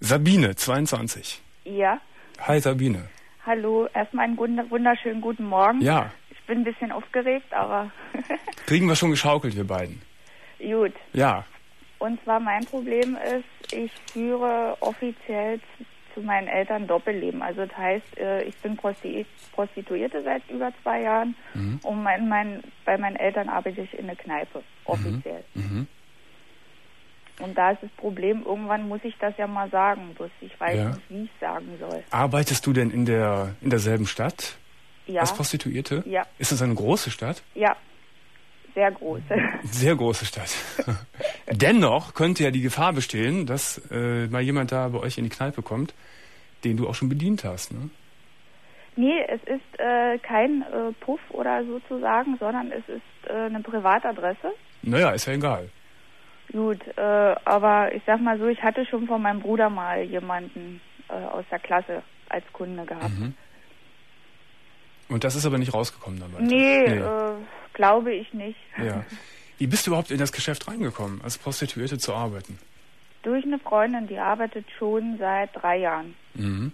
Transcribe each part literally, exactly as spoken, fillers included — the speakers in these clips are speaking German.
Sabine, zweiundzwanzig. Ja. Hi Sabine. Hallo, erstmal einen wunderschönen guten Morgen. Ja. Ich bin ein bisschen aufgeregt, aber... Kriegen wir schon geschaukelt, wir beiden. Gut. Ja. Und zwar mein Problem ist, ich führe offiziell zu, zu meinen Eltern Doppelleben. Also das heißt, ich bin Prostituierte seit über zwei Jahren mhm. und mein, mein, bei meinen Eltern arbeite ich in der Kneipe, offiziell. Mhm. Mhm. Und da ist das Problem, irgendwann muss ich das ja mal sagen, bloß ich weiß ja. nicht, wie ich sagen soll. Arbeitest du denn in der in derselben Stadt ja. als Prostituierte? Ja. Ist das eine große Stadt? Ja, sehr große. Sehr große Stadt. Dennoch könnte ja die Gefahr bestehen, dass äh, mal jemand da bei euch in die Kneipe kommt, den du auch schon bedient hast, ne? Nee, es ist äh, kein äh, Puff oder sozusagen, sondern es ist äh, eine Privatadresse. Naja, ist ja egal. Gut, äh, aber ich sag mal so, ich hatte schon von meinem Bruder mal jemanden äh, aus der Klasse als Kunde gehabt. Mhm. Und das ist aber nicht rausgekommen dabei? Nee, nee. Äh, glaube ich nicht. Ja. Wie bist du überhaupt in das Geschäft reingekommen, als Prostituierte zu arbeiten? Durch eine Freundin, die arbeitet schon seit drei Jahren. Mhm.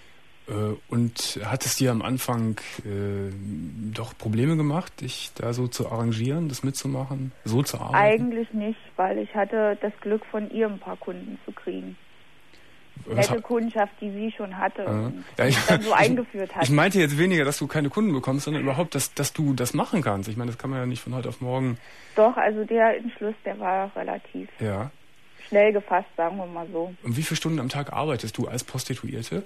Und hat es dir am Anfang äh, doch Probleme gemacht, dich da so zu arrangieren, das mitzumachen, so zu arbeiten? Eigentlich nicht, weil ich hatte das Glück, von ihr ein paar Kunden zu kriegen. Was Nette Kundschaft, die sie schon hatte äh, und ja, ich, dann so eingeführt hat. Ich meinte jetzt weniger, dass du keine Kunden bekommst, sondern überhaupt, dass, dass du das machen kannst. Ich meine, das kann man ja nicht von heute auf morgen. Doch, also der Entschluss, der war relativ ja. schnell gefasst, sagen wir mal so. Und wie viele Stunden am Tag arbeitest du als Prostituierte?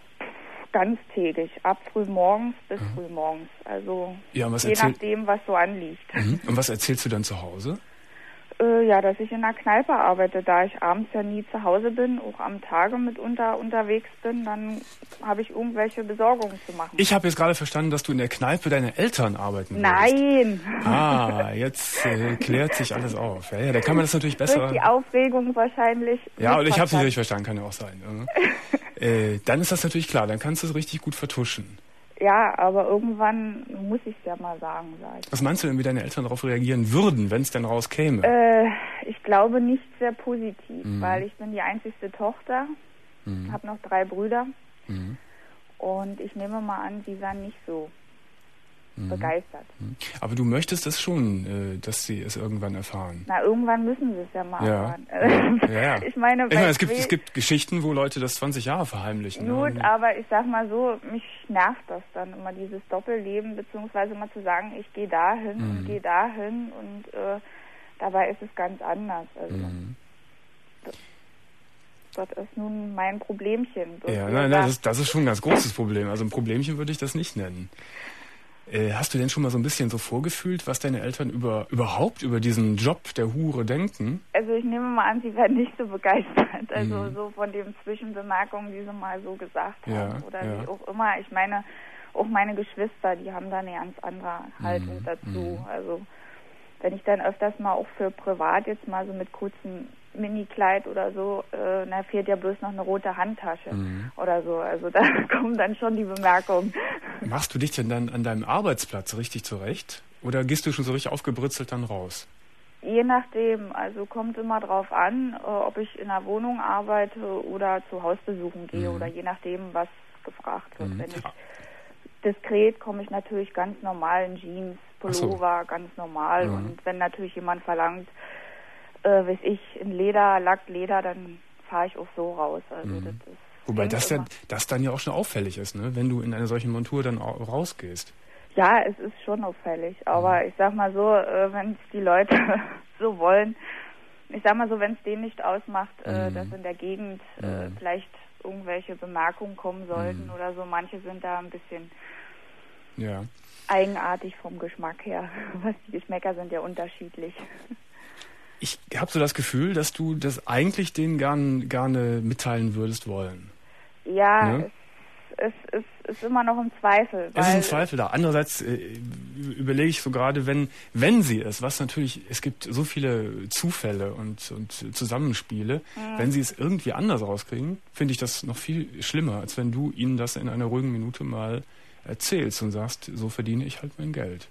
Ganztägig, ab frühmorgens bis mhm. frühmorgens. Also ja, was je erzähl... nachdem, was so anliegt. Mhm. Und was erzählst du dann zu Hause? Äh, ja, dass ich in einer Kneipe arbeite. Da ich abends ja nie zu Hause bin, auch am Tage mitunter unterwegs bin, dann habe ich irgendwelche Besorgungen zu machen. Ich habe jetzt gerade verstanden, dass du in der Kneipe deine Eltern arbeiten würdest. Nein! Ah, jetzt äh, klärt sich alles auf. Ja, ja, da kann man das natürlich besser... Durch die Aufregung wahrscheinlich. Ja, und ich habe es natürlich verstanden, kann ja auch sein. äh, dann ist das natürlich klar, dann kannst du es richtig gut vertuschen. Ja, aber irgendwann muss ich es ja mal sagen, sag ich. Was meinst du denn, wie deine Eltern darauf reagieren würden, wenn es denn rauskäme? Äh, ich glaube nicht sehr positiv, mhm. weil ich bin die einzigste Tochter, mhm. habe noch drei Brüder mhm. und ich nehme mal an, sie wären nicht so mhm. begeistert. Mhm. Aber du möchtest es schon, äh, dass sie es irgendwann erfahren? Na, irgendwann müssen sie es ja mal ja. erfahren. ja, ja. Ich meine, ich meine es, gibt, es gibt Geschichten, wo Leute das zwanzig Jahre verheimlichen. Gut, ne? aber ich sag mal so, mich nervt das dann immer, dieses Doppelleben, beziehungsweise mal zu sagen, ich gehe dahin mhm. und gehe dahin und äh, dabei ist es ganz anders. Also mhm. das, das ist nun mein Problemchen. Ja, nein, nein, das, das ist schon ein ganz großes Problem. Also ein Problemchen würde ich das nicht nennen. Äh, hast du denn schon mal so ein bisschen so vorgefühlt, was deine Eltern über überhaupt über diesen Job der Hure denken? Also ich nehme mal an, sie werden nicht so begeistert. Also mhm. so von den Zwischenbemerkungen, die sie mal so gesagt ja, haben. Oder ja. wie auch immer. Ich meine, auch meine Geschwister, die haben da eine ganz andere Haltung mhm. dazu. Mhm. Also wenn ich dann öfters mal auch für privat jetzt mal so mit kurzem Mini-Kleid oder so, äh, da fehlt ja bloß noch eine rote Handtasche mhm. oder so. Also da kommen dann schon die Bemerkungen. Machst du dich denn dann an deinem Arbeitsplatz richtig zurecht? Oder gehst du schon so richtig aufgebritzelt dann raus? Je nachdem. Also kommt immer drauf an, äh, ob ich in einer Wohnung arbeite oder zu Hausbesuchen gehe mhm. oder je nachdem, was gefragt wird. Mhm. Wenn ich diskret komme ich natürlich ganz normal in Jeans, Pullover, so. ganz normal. Mhm. Und wenn natürlich jemand verlangt, äh, weiß ich, in Leder, Lackleder, dann fahre ich auch so raus. Also mhm. das ist Wobei das, ja, das dann ja auch schon auffällig ist, ne? Wenn du in einer solchen Montur dann rausgehst. Ja, es ist schon auffällig. Aber mhm. ich sag mal so, äh, wenn es die Leute so wollen, ich sag mal so, wenn es denen nicht ausmacht, äh, mhm. dass in der Gegend äh, mhm. vielleicht irgendwelche Bemerkungen kommen sollten mhm. oder so. Manche sind da ein bisschen ja. eigenartig vom Geschmack her. Was die Geschmäcker sind ja unterschiedlich. Ich habe so das Gefühl, dass du das eigentlich denen gern, gerne mitteilen würdest wollen. Ja, ne? es, es, es ist immer noch ein Zweifel. Es ist ein Zweifel da. Andererseits äh, überlege ich so gerade, wenn, wenn sie es, was natürlich, es gibt so viele Zufälle und, und Zusammenspiele, mhm. wenn sie es irgendwie anders rauskriegen, finde ich das noch viel schlimmer, als wenn du ihnen das in einer ruhigen Minute mal erzählst und sagst, so verdiene ich halt mein Geld.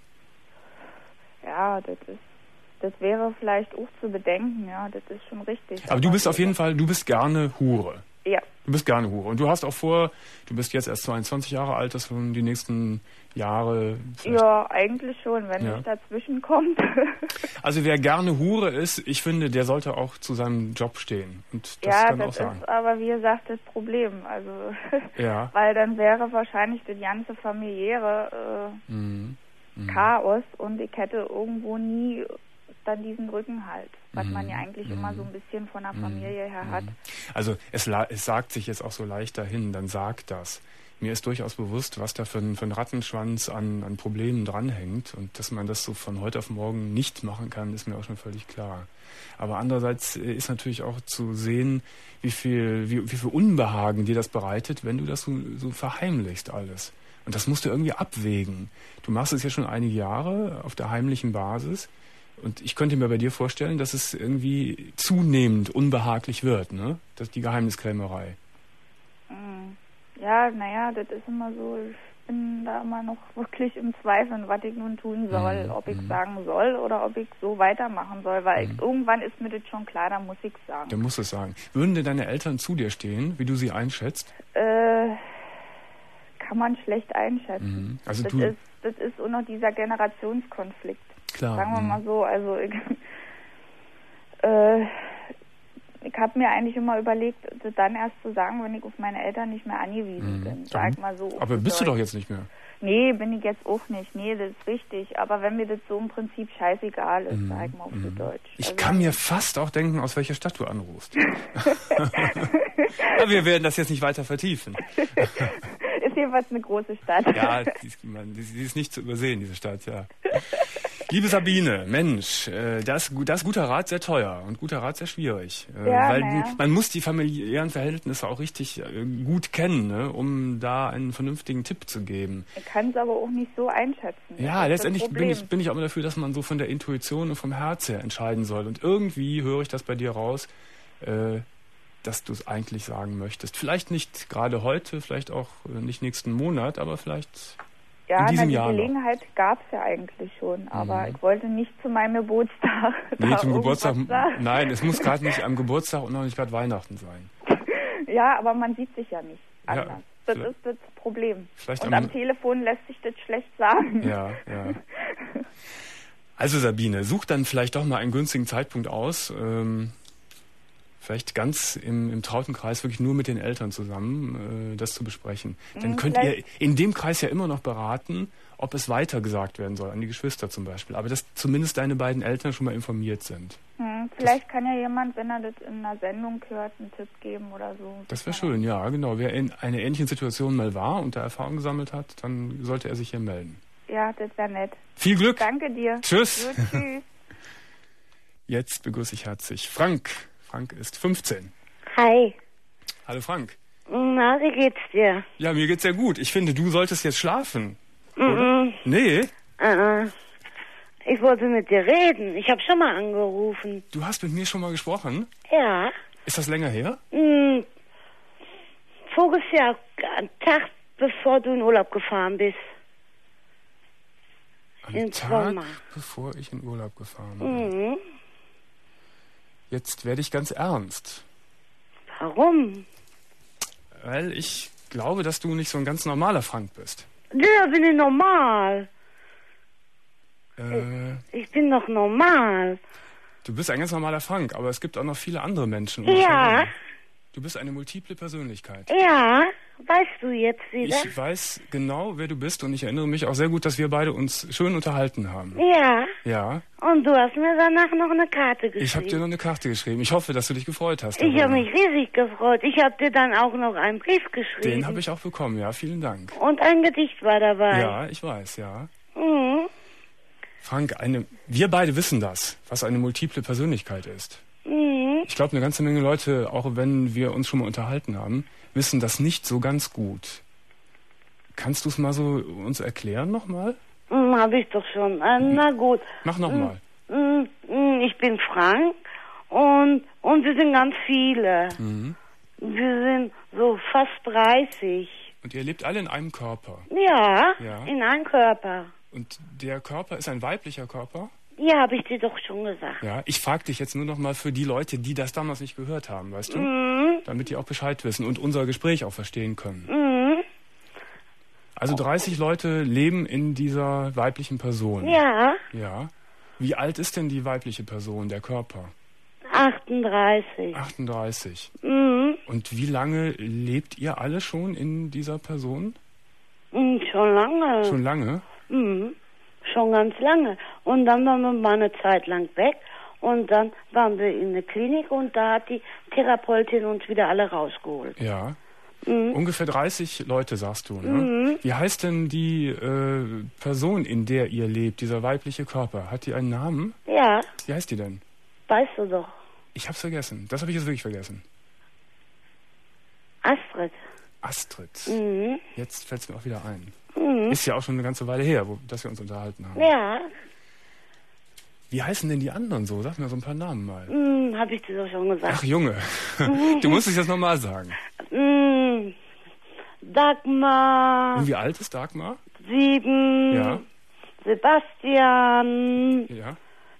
Ja, das ist Das wäre vielleicht auch zu bedenken, ja, das ist schon richtig. Aber du bist auf jeden Fall, du bist gerne Hure. Ja. Du bist gerne Hure. Und du hast auch vor, du bist jetzt erst zweiundzwanzig Jahre alt, dass du die nächsten Jahre... Ja, eigentlich schon, wenn ja. nicht dazwischen kommt. Also wer gerne Hure ist, ich finde, der sollte auch zu seinem Job stehen. Und das ja, kann das auch sagen. ist aber, wie gesagt, das Problem. Also, ja. weil dann wäre wahrscheinlich das ganze familiäre äh, mhm. Mhm. Chaos und ich hätte irgendwo nie dann diesen Rückenhalt, was mm, man ja eigentlich mm, immer so ein bisschen von der Familie mm, her hat. Also es, es sagt sich jetzt auch so leicht dahin, dann sagt das. Mir ist durchaus bewusst, was da für ein, für ein Rattenschwanz an, an Problemen dranhängt und dass man das so von heute auf morgen nicht machen kann, ist mir auch schon völlig klar. Aber andererseits ist natürlich auch zu sehen, wie viel, wie, wie viel Unbehagen dir das bereitet, wenn du das so, so verheimlichst alles. Und das musst du irgendwie abwägen. Du machst es ja schon einige Jahre auf der heimlichen Basis. Und ich könnte mir bei dir vorstellen, dass es irgendwie zunehmend unbehaglich wird, ne? Das ist die Geheimniskrämerei. Ja, naja, das ist immer so, ich bin da immer noch wirklich im Zweifeln, was ich nun tun soll. Mhm. Ob ich mhm. sagen soll oder ob ich so weitermachen soll. Weil mhm. ich, irgendwann ist mir das schon klar, da muss ich es sagen. Du musst es sagen. Würden denn deine Eltern zu dir stehen, wie du sie einschätzt? Äh, kann man schlecht einschätzen. Mhm. Also das, du ist, das ist auch noch dieser Generationskonflikt. Klar. Sagen wir mal so, also ich, äh, ich habe mir eigentlich immer überlegt, das dann erst zu sagen, wenn ich auf meine Eltern nicht mehr angewiesen mhm. bin. Sag mal so. Aber bist du doch jetzt nicht mehr? Nee, bin ich jetzt auch nicht. Nee, das ist richtig. Aber wenn mir das so im Prinzip scheißegal ist, mhm. sag ich mal auf mhm. so Deutsch. Ich also kann mir fast auch denken, aus welcher Stadt du anrufst. Aber wir werden das jetzt nicht weiter vertiefen. Ist jedenfalls eine große Stadt. Ja, die ist, man, die ist nicht zu übersehen, diese Stadt, ja. Liebe Sabine, Mensch, äh, das, das ist guter Rat sehr teuer und guter Rat sehr schwierig. Äh, ja, weil ja. man muss die familiären Verhältnisse auch richtig äh, gut kennen, ne, um da einen vernünftigen Tipp zu geben. Ich kann es aber auch nicht so einschätzen. Ja, letztendlich bin ich, bin ich auch immer dafür, dass man so von der Intuition und vom Herz her entscheiden soll. Und irgendwie höre ich das bei dir raus, äh, dass du es eigentlich sagen möchtest. Vielleicht nicht gerade heute, vielleicht auch nicht nächsten Monat, aber vielleicht... Ja, in diesem na, die Jahr Gelegenheit gab es ja eigentlich schon, aber mhm. ich wollte nicht zu meinem Geburtstag. Nee, zum Geburtstag. Sagen. Nein, es muss gerade nicht am Geburtstag und noch nicht gerade Weihnachten sein. Ja, aber man sieht sich ja nicht anders. Ja, das ist das Problem. Vielleicht und am, am Telefon lässt sich das schlecht sagen. Ja, ja. Also Sabine, such dann vielleicht doch mal einen günstigen Zeitpunkt aus. Ähm, Vielleicht ganz im, im trauten Kreis wirklich nur mit den Eltern zusammen äh, das zu besprechen. Dann Mhm, könnt vielleicht- ihr in dem Kreis ja immer noch beraten, ob es weitergesagt werden soll, an die Geschwister zum Beispiel. Aber dass zumindest deine beiden Eltern schon mal informiert sind. Hm, vielleicht kann ja jemand, wenn er das in einer Sendung hört, einen Tipp geben oder so. Das wäre schön, ja, genau. Wer in einer ähnlichen Situation mal war und da Erfahrung gesammelt hat, dann sollte er sich hier melden. Ja, das wäre nett. Viel Glück. Danke dir. Tschüss. Gut, tschüss. Jetzt begrüße ich herzlich Frank. Frank ist fünfzehn. Hi. Hallo Frank. Na, wie geht's dir? Ja, mir geht's sehr gut. Ich finde, du solltest jetzt schlafen. Mm -mm. Nee, Uh-uh. Ich wollte mit dir reden. Ich habe schon mal angerufen. du hast mit mir schon mal gesprochen. Ja. Ist das länger her? Mm. Voriges Jahr, am Tag bevor du in Urlaub gefahren bist. Am Im Tag, Sommer. bevor ich in Urlaub gefahren bin. Mhm. Jetzt werde ich ganz ernst. Warum? Weil ich glaube, dass du nicht so ein ganz normaler Frank bist. Ja, bin ich normal. Äh, Ich bin doch normal. du bist ein ganz normaler Frank, aber es gibt auch noch viele andere Menschen. um dich Ja. herum. Du bist eine multiple Persönlichkeit. Ja, weißt du jetzt wieder? Ich weiß genau, wer du bist und ich erinnere mich auch sehr gut, dass wir beide uns schön unterhalten haben. Ja. Ja, Und du hast mir danach noch eine Karte geschrieben. ich habe dir noch eine Karte geschrieben. Ich hoffe, dass du dich gefreut hast. Ich habe darüber. mich riesig gefreut. Ich habe dir dann auch noch einen Brief geschrieben. Den habe ich auch bekommen, ja, vielen Dank. Und ein Gedicht war dabei. Ja, ich weiß, ja. Mhm. Frank, eine, wir beide wissen das, was eine multiple Persönlichkeit ist. Mhm. Ich glaube, eine ganze Menge Leute, auch wenn wir uns schon mal unterhalten haben, wissen das nicht so ganz gut. Kannst du es mal so uns erklären nochmal? Mhm, habe ich doch schon. Äh, na gut. Mach nochmal. Mhm. Mhm. Ich bin Frank und, und wir sind ganz viele. Mhm. Wir sind so fast dreißig. Und ihr lebt alle in einem Körper. Ja, Ja. in einem Körper. Und der Körper ist ein weiblicher Körper? Ja, habe ich dir doch schon gesagt. Ja, ich frage dich jetzt nur noch mal für die Leute, die das damals nicht gehört haben, weißt du? Mhm. Damit die auch Bescheid wissen und unser Gespräch auch verstehen können. Mhm. Also dreißig Leute leben in dieser weiblichen Person. Ja, Ja. Wie alt ist denn die weibliche Person, der Körper? achtunddreißig. achtunddreißig. Mhm. Und wie lange lebt ihr alle schon in dieser Person? Mhm, schon lange. Schon lange? Mhm. Schon ganz lange. Und dann waren wir mal eine Zeit lang weg. Und dann waren wir in der Klinik und da hat die Therapeutin uns wieder alle rausgeholt. Ja. Mhm. Ungefähr dreißig Leute, sagst du, ne? Mhm. Wie heißt denn die äh, Person, in der ihr lebt, dieser weibliche Körper? Hat die einen Namen? Ja, Wie heißt die denn? weißt du doch. Ich hab's vergessen. Das habe ich jetzt wirklich vergessen. Astrid. Astrid. Mhm. Jetzt fällt's mir auch wieder ein. Mhm. Ist ja auch schon eine ganze Weile her, wo, dass wir uns unterhalten haben. Ja, Wie heißen denn die anderen so? Sag mir so ein paar Namen mal. mhm, habe ich dir doch schon gesagt. Ach Junge, du musst es jetzt nochmal sagen. Mhm. Dagmar, Und wie alt ist Dagmar? sieben, Ja. Sebastian, Ja.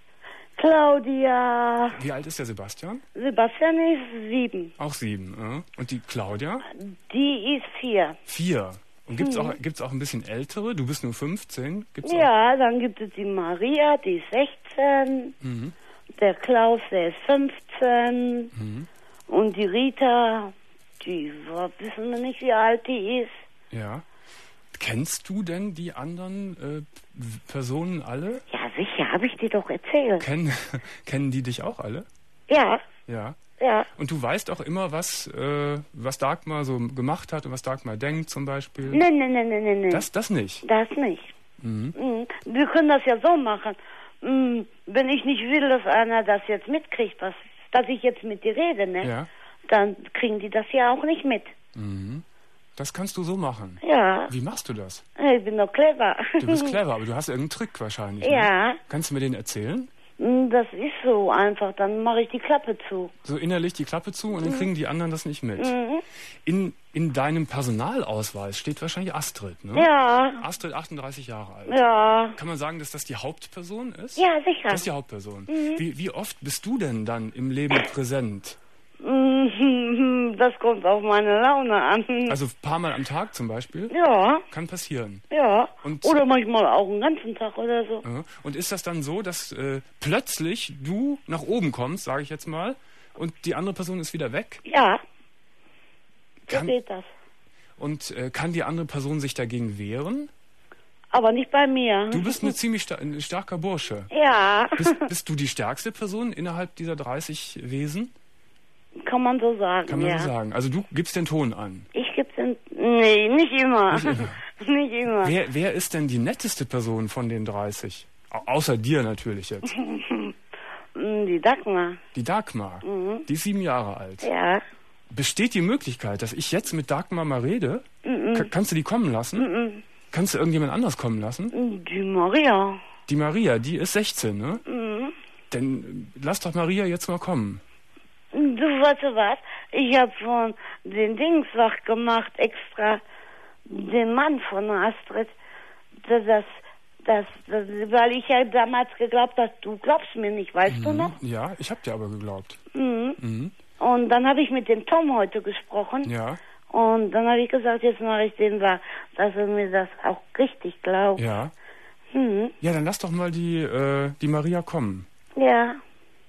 Claudia. Wie alt ist der Sebastian? Sebastian ist sieben. Auch sieben. Äh? Und die Claudia? Die ist vier. Vier. Und gibt's auch gibt's auch ein bisschen ältere? Du bist nur fünfzehn. Gibt's auch? Ja, dann gibt es die Maria, die ist sechzehn. Mhm. Der Klaus, der ist fünfzehn. Mhm. Und die Rita, die wir wissen wir nicht, wie alt die ist. Ja. Kennst du denn die anderen äh, Personen alle? Ja, sicher, habe ich dir doch erzählt. Kennen, kennen die dich auch alle? Ja, Ja. ja. Und du weißt auch immer, was, äh, was Dagmar so gemacht hat und was Dagmar denkt zum Beispiel? Nein, nein, nein, nein, nein. Nee. Das, das nicht. Das nicht. Mhm. Mhm. Wir können das ja so machen. Mhm. Wenn ich nicht will, dass einer das jetzt mitkriegt, was, dass ich jetzt mit dir rede, ne? Ja. Dann kriegen die das ja auch nicht mit. Mhm. Das kannst du so machen. Ja. Wie machst du das? Ich bin doch clever. Du bist clever, aber du hast irgendeinen Trick wahrscheinlich. Ne? Ja. Kannst du mir den erzählen? Das ist so einfach. Dann mache ich die Klappe zu. So innerlich die Klappe zu und dann kriegen die anderen das nicht mit. Mhm. In, in deinem Personalausweis steht wahrscheinlich Astrid, ne? Ja. Astrid, achtunddreißig Jahre alt. Ja. Kann man sagen, dass das die Hauptperson ist? Ja, sicher. Das ist die Hauptperson. Mhm. Wie, wie oft bist du denn dann im Leben präsent? Das kommt auf meine Laune an. Also ein paar Mal am Tag zum Beispiel? Ja, Kann passieren. ja. Und- Oder manchmal auch einen ganzen Tag oder so. Ja. Und ist das dann so, dass äh, plötzlich du nach oben kommst, sage ich jetzt mal, und die andere Person ist wieder weg? Ja, so Kann, geht das. und äh, kann die andere Person sich dagegen wehren? Aber nicht bei mir. Du bist eine ziemlich sta ein starker Bursche. Ja, Bist, bist du die stärkste Person innerhalb dieser dreißig Wesen? kann man so sagen, Kann man ja. so sagen. Also du gibst den Ton an. Ich gib's in... Nee, nicht immer. Nicht immer. Nicht immer. Wer, wer ist denn die netteste Person von den dreißig? Au außer dir natürlich jetzt. Die Dagmar. Die Dagmar. Die ist sieben Jahre alt. Ja. Besteht die Möglichkeit, dass ich jetzt mit Dagmar mal rede? Ka- kannst du die kommen lassen? Kannst du irgendjemand anders kommen lassen? Die Maria. Die Maria, die ist sechzehn, ne? Mhm. Dann äh, lass doch Maria jetzt mal kommen. Du, weißt du was? Ich habe von den Dingswach gemacht, extra den Mann von Astrid. Das, das, das, das, weil ich ja damals geglaubt habe, du glaubst mir nicht, weißt du noch? Ja, ich hab dir aber geglaubt. Mhm. Mhm. Und dann habe ich mit dem Tom heute gesprochen. Ja, Und dann habe ich gesagt, jetzt mache ich den wahr, dass er mir das auch richtig glaubt. ja. Mhm. Ja, dann lass doch mal die, äh, die Maria kommen. Ja.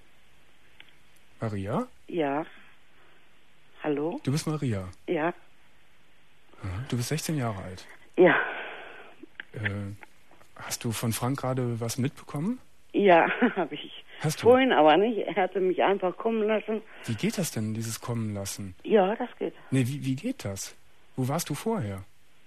Maria? Ja. Hallo? Du bist Maria. Ja. Du bist sechzehn Jahre alt. Ja. Äh, hast du von Frank gerade was mitbekommen? Ja, habe ich. Hast du? Vorhin aber nicht. Er hatte mich einfach kommen lassen. Wie geht das denn, dieses Kommen lassen? Ja, das geht. Nee, wie, wie geht das? Wo warst du vorher?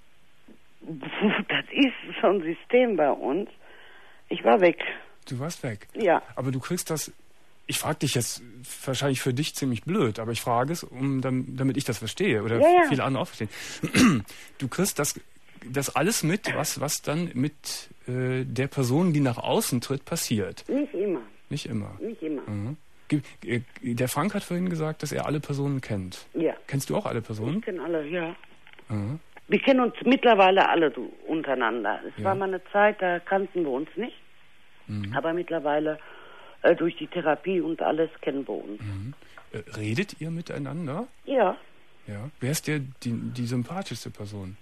Das ist so ein System bei uns. Ich war weg. Du warst weg. Ja. Aber du kriegst das... Ich frage dich jetzt wahrscheinlich für dich ziemlich blöd, aber ich frage es, um, damit ich das verstehe oder Ja, ja. viele andere auch verstehen. Du kriegst das, das alles mit, was, was dann mit äh, der Person, die nach außen tritt, passiert. Nicht immer. Nicht immer. Nicht immer. Mhm. Ge- äh, Der Frank hat vorhin gesagt, dass er alle Personen kennt. Ja. Kennst du auch alle Ich Personen? kenne alle, ja. Mhm. Wir kennen uns mittlerweile alle du, untereinander. Es Ja. war mal eine Zeit, da kannten wir uns nicht. Mhm. Aber mittlerweile äh, durch die Therapie und alles kennen wir uns. Mhm. Äh, redet ihr miteinander? Ja. Ja. Wer ist dir die, die sympathischste Person?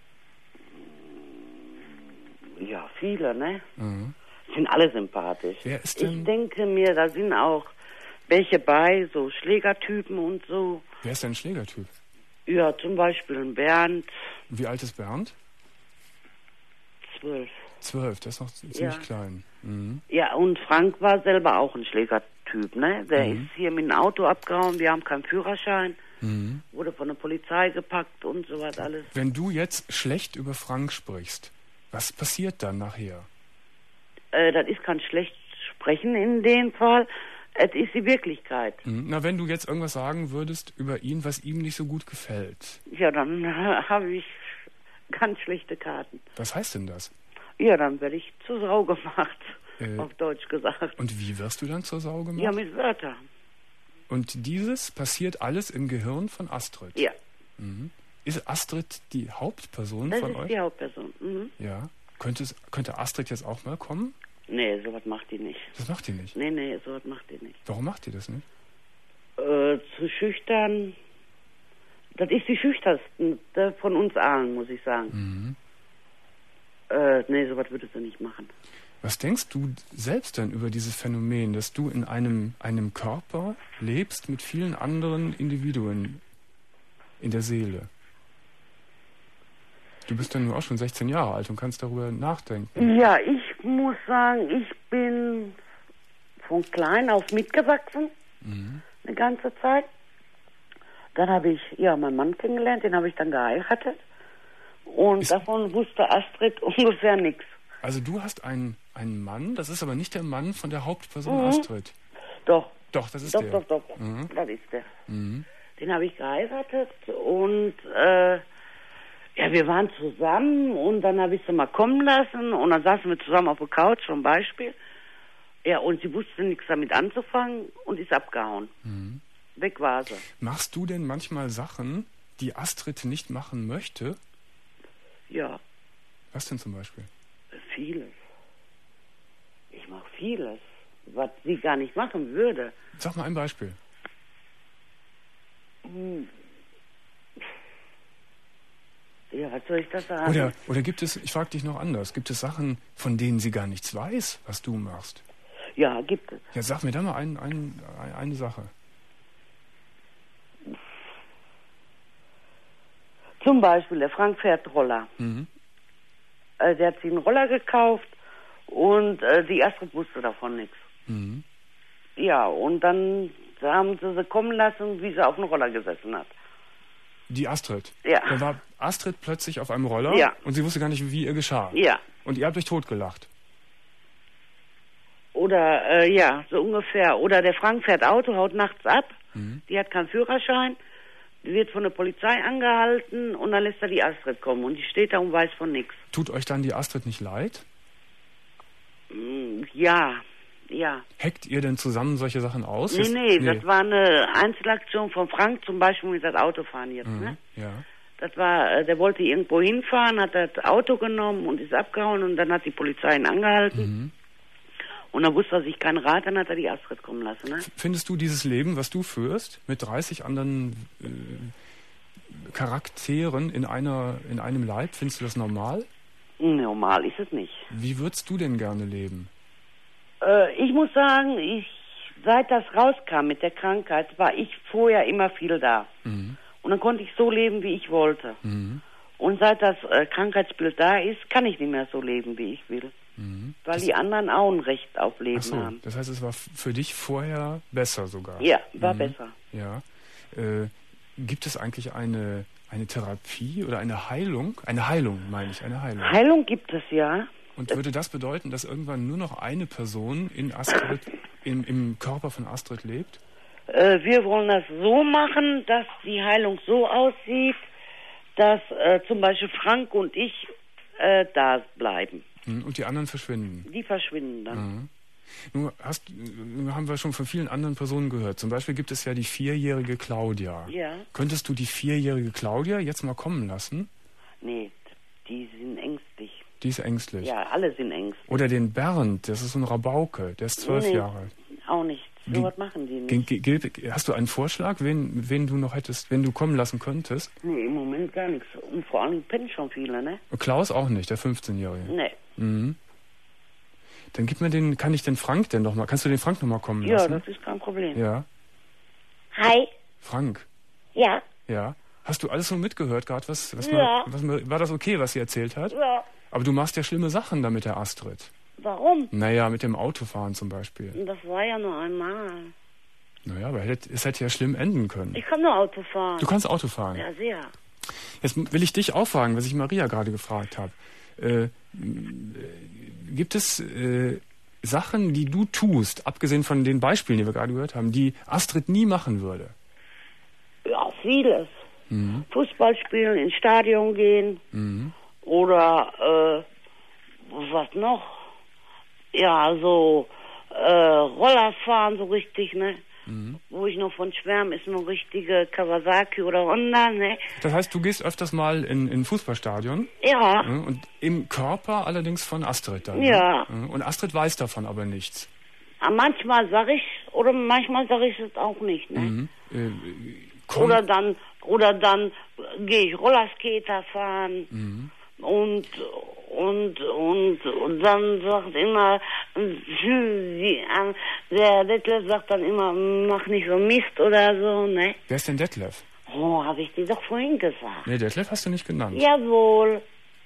Ja, viele, ne? Mhm. Sind alle sympathisch. Wer ist denn? Ich denke mir, da sind auch welche bei, so Schlägertypen und so. Wer ist denn ein Schlägertyp? Ja, zum Beispiel ein Bernd. Wie alt ist Bernd? Zwölf. Zwölf, der ist noch ziemlich Ja. klein. Mhm. Ja, und Frank war selber auch ein Schlägertyp, ne? Der Mhm. ist hier mit dem Auto abgehauen, wir haben keinen Führerschein, Mhm. wurde von der Polizei gepackt und so was alles. Wenn du jetzt schlecht über Frank sprichst, was passiert dann nachher? Äh, das ist kein schlecht sprechen in dem Fall, es ist die Wirklichkeit. Mhm. Na, wenn du jetzt irgendwas sagen würdest über ihn, was ihm nicht so gut gefällt, Ja, dann äh, habe ich ganz schlechte Karten. was heißt denn das? Ja, dann werde ich zur Sau gemacht, Äh, auf Deutsch gesagt. Und wie wirst du dann zur Sau gemacht? Ja, mit Wörtern. Und dieses passiert alles im Gehirn von Astrid? Ja, Mhm. Ist Astrid die Hauptperson das von ist euch? die Hauptperson. Mhm. Ja. Könnte, es, könnte Astrid jetzt auch mal kommen? Nee, sowas macht die nicht. Das macht die nicht. Nee, nee, sowas macht die nicht. Warum macht die das nicht? Äh, zu schüchtern. Das ist die schüchternste von uns allen, muss ich sagen. Mhm. Äh, nee, sowas würde sie nicht machen. Was denkst du selbst denn über dieses Phänomen, dass du in einem, einem Körper lebst mit vielen anderen Individuen in der Seele? Du bist dann nur auch schon sechzehn Jahre alt und kannst darüber nachdenken. Ja, ich muss sagen, ich bin von klein auf mitgewachsen, Mhm. eine ganze Zeit. Dann habe ich ja meinen Mann kennengelernt, den habe ich dann geheiratet. Und Ist- davon wusste Astrid ungefähr nichts. Also du hast einen, einen Mann, das ist aber nicht der Mann von der Hauptperson Mhm. Astrid. Doch, Doch, das ist doch, der. doch, doch, Mhm. das ist der. Mhm. Den habe ich geheiratet und äh, ja, wir waren zusammen und dann habe ich sie mal kommen lassen und dann saßen wir zusammen auf der Couch zum Beispiel. Ja, und sie wusste nichts damit anzufangen und ist abgehauen. Mhm. Weg war sie. Machst du denn manchmal Sachen, die Astrid nicht machen möchte? Ja, Was denn zum Beispiel? vieles. Ich mache vieles, was sie gar nicht machen würde. Sag mal ein Beispiel. Hm. Ja, was soll ich das sagen? Oder, oder gibt es, ich frage dich noch anders, gibt es Sachen, von denen sie gar nichts weiß, was du machst? Ja, gibt es. Ja, sag mir da mal ein, ein, eine Sache. Zum Beispiel, der Frank fährt Roller. Mhm. Äh, der hat sich einen Roller gekauft und äh, die Astrid wusste davon nichts. Mhm. Ja, und dann haben sie sie kommen lassen, wie sie auf dem Roller gesessen hat. Die Astrid. Ja. Da war Astrid plötzlich auf einem Roller Ja. und sie wusste gar nicht, wie ihr geschah. Ja. Und ihr habt euch totgelacht. Oder, äh, ja, so ungefähr. Oder der Frank fährt Auto, haut nachts ab. Mhm. Die hat keinen Führerschein. Die wird von der Polizei angehalten und dann lässt er die Astrid kommen. Und die steht da und weiß von nichts. Tut euch dann die Astrid nicht leid? Mm, ja, ja. Hackt ihr denn zusammen solche Sachen aus? Nee, Jetzt- nee, das war eine Einzelaktion von Frank, zum Beispiel mit das Autofahren jetzt, Mhm. ne? Ja. Das war, äh, der wollte irgendwo hinfahren, hat das Auto genommen und ist abgehauen und dann hat die Polizei ihn angehalten. Mhm. Und dann wusste er sich keinen Rat, dann hat er die Astrid kommen lassen, ne? Findest du dieses Leben, was du führst, mit dreißig anderen äh, Charakteren in einer in einem Leib, findest du das normal? Normal ist es nicht. Wie würdest du denn gerne leben? Äh, ich muss sagen, ich, seit das rauskam mit der Krankheit, war ich vorher immer viel da. Mhm. Und dann konnte ich so leben, wie ich wollte. Mhm. Und seit das äh, Krankheitsbild da ist, kann ich nicht mehr so leben, wie ich will. Mhm. Weil Das- die anderen auch ein Recht auf Leben Ach so, haben. das heißt, es war f- für dich vorher besser sogar. Ja, war Mhm. besser. Ja. Äh, gibt es eigentlich eine, eine Therapie oder eine Heilung? Eine Heilung, meine ich, eine Heilung. Heilung gibt es ja. Und würde das bedeuten, dass irgendwann nur noch eine Person in Astrid, im, im Körper von Astrid lebt? Äh, wir wollen das so machen, dass die Heilung so aussieht, dass äh, zum Beispiel Frank und ich äh, da bleiben. Hm, Und die anderen verschwinden. Die verschwinden dann. Mhm. Nun hast, nun haben wir schon von vielen anderen Personen gehört. Zum Beispiel gibt es ja die vierjährige Claudia. Ja. Könntest du die vierjährige Claudia jetzt mal kommen lassen? Nee, die sind ängstlich. Die ist ängstlich. Ja, alle sind ängstlich. Oder den Bernd, das ist so ein Rabauke, der ist zwölf nee, Jahre. Auch nicht. So was machen die nicht. G- G- G- hast du einen Vorschlag, wen, wen du noch hättest, wen du kommen lassen könntest? Nee, im Moment gar nichts. Und vor allem pennen schon viele, ne? Klaus auch nicht, der fünfzehnjährige. Nee. Mhm. Dann gib mir den, kann ich den Frank denn noch mal, kannst du den Frank noch mal kommen Ja, lassen? das ist kein Problem. Ja. Hi. Frank, Ja. ja. Hast du alles so mitgehört gerade, was, was, Ja. man, was man, war das okay, was sie erzählt hat? Ja. Aber du machst ja schlimme Sachen da mit der Astrid. Warum? Naja, mit dem Autofahren zum Beispiel. Das war ja nur einmal. Naja, aber hätte- es hätte ja schlimm enden können. Ich kann nur Auto fahren. Du kannst Auto fahren. Ja, sehr. Jetzt will ich dich auch fragen, was ich Maria gerade gefragt habe. Äh, m- äh, gibt es äh, Sachen, die du tust, abgesehen von den Beispielen, die wir gerade gehört haben, die Astrid nie machen würde? Ja, vieles. Mhm. Fußball spielen, ins Stadion gehen. Mhm. Oder, äh, was noch? Ja, so, äh, Roller fahren, so richtig, ne? Mhm. Wo ich noch von schwärme, ist noch richtige Kawasaki oder Honda, ne? Das heißt, du gehst öfters mal in in ein Fußballstadion, Ja. ne? Und im Körper allerdings von Astrid dann. Ja. Ne? Und Astrid weiß davon aber nichts. Aber manchmal sag ich, oder manchmal sag ich es auch nicht, ne? Mhm. Äh, komm- Oder dann, oder dann gehe ich Rollerskater fahren. Mhm. Und, und, und, und dann sagt immer, die, äh, der Detlef sagt dann immer, mach nicht so Mist oder so, ne? Wer ist denn Detlef? Oh, habe ich dir doch vorhin gesagt. Nee, Detlef hast du nicht genannt. Jawohl.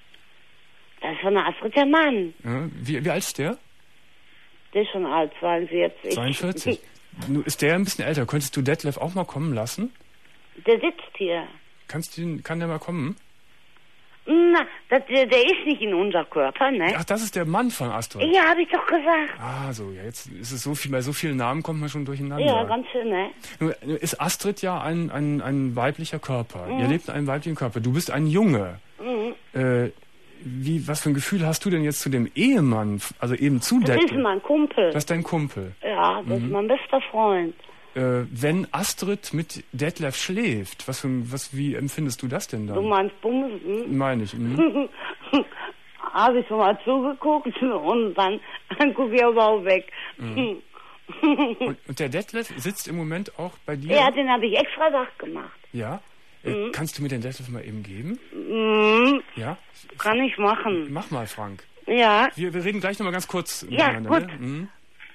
Das ist von der Astrid der Mann. Ja, wie, wie alt ist der? Der ist schon alt, zweiundvierzig. zweiundvierzig. Nun ist der ein bisschen älter. Könntest du Detlef auch mal kommen lassen? Der sitzt hier. Kannst du ihn, kann der mal kommen? Na, das, der, der ist nicht in unser Körper, ne? Ach, das ist der Mann von Astrid. Ja, habe ich doch gesagt. Ah, so, ja, jetzt ist es so viel, bei so vielen Namen kommt man schon durcheinander. Ja, ganz schön, ne? Nun ist Astrid ja ein, ein, ein weiblicher Körper. Ihr lebt in einem weiblichen Körper. Du bist ein Junge. Mhm. Äh, wie, was für ein Gefühl hast du denn jetzt zu dem Ehemann, also eben zu Das Detlef? ist mein Kumpel. Das ist dein Kumpel. Ja, das ist mein bester Freund. Äh, wenn Astrid mit Detlef schläft, was für, ein- was, wie empfindest du das denn Du dann? meinst Bumsen? Meine ich. Mhm. Habe ich schon mal zugeguckt und dann, dann gucke ich aber auch weg. Und, und der Detlef sitzt im Moment auch bei dir? Ja, den habe ich extra wach gemacht. Ja? Äh, Kannst du mir den Detlef mal eben geben? Mhm, Ja? kann ich machen. Mach mal, Frank. Ja, Wir, wir reden gleich nochmal ganz kurz Ja, miteinander. gut. Ne? Mhm.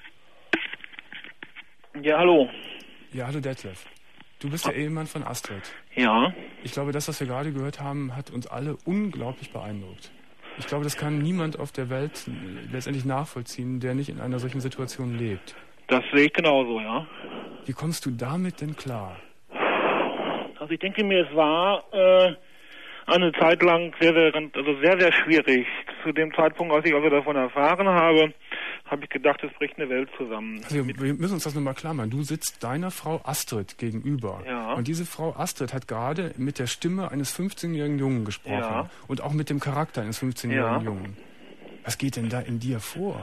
Ja, hallo. Ja, hallo Detlef. Du bist der Ehemann von Astrid. Ja, Ich glaube, das, was wir gerade gehört haben, hat uns alle unglaublich beeindruckt. Ich glaube, das kann niemand auf der Welt äh, letztendlich nachvollziehen, der nicht in einer solchen Situation lebt. das sehe ich genauso, ja. Wie kommst du damit denn klar? Also ich denke mir, es war äh, eine Zeit lang sehr, sehr, ganz- also sehr, sehr schwierig. Zu dem Zeitpunkt, als ich also davon erfahren habe, habe ich gedacht, es bricht eine Welt zusammen. Also wir, wir müssen uns das nochmal klar machen. Du sitzt deiner Frau Astrid gegenüber. Ja. Und diese Frau Astrid hat gerade mit der Stimme eines fünfzehnjährigen Jungen gesprochen. Ja. Und auch mit dem Charakter eines fünfzehnjährigen Ja. Jungen. Was geht denn da in dir vor?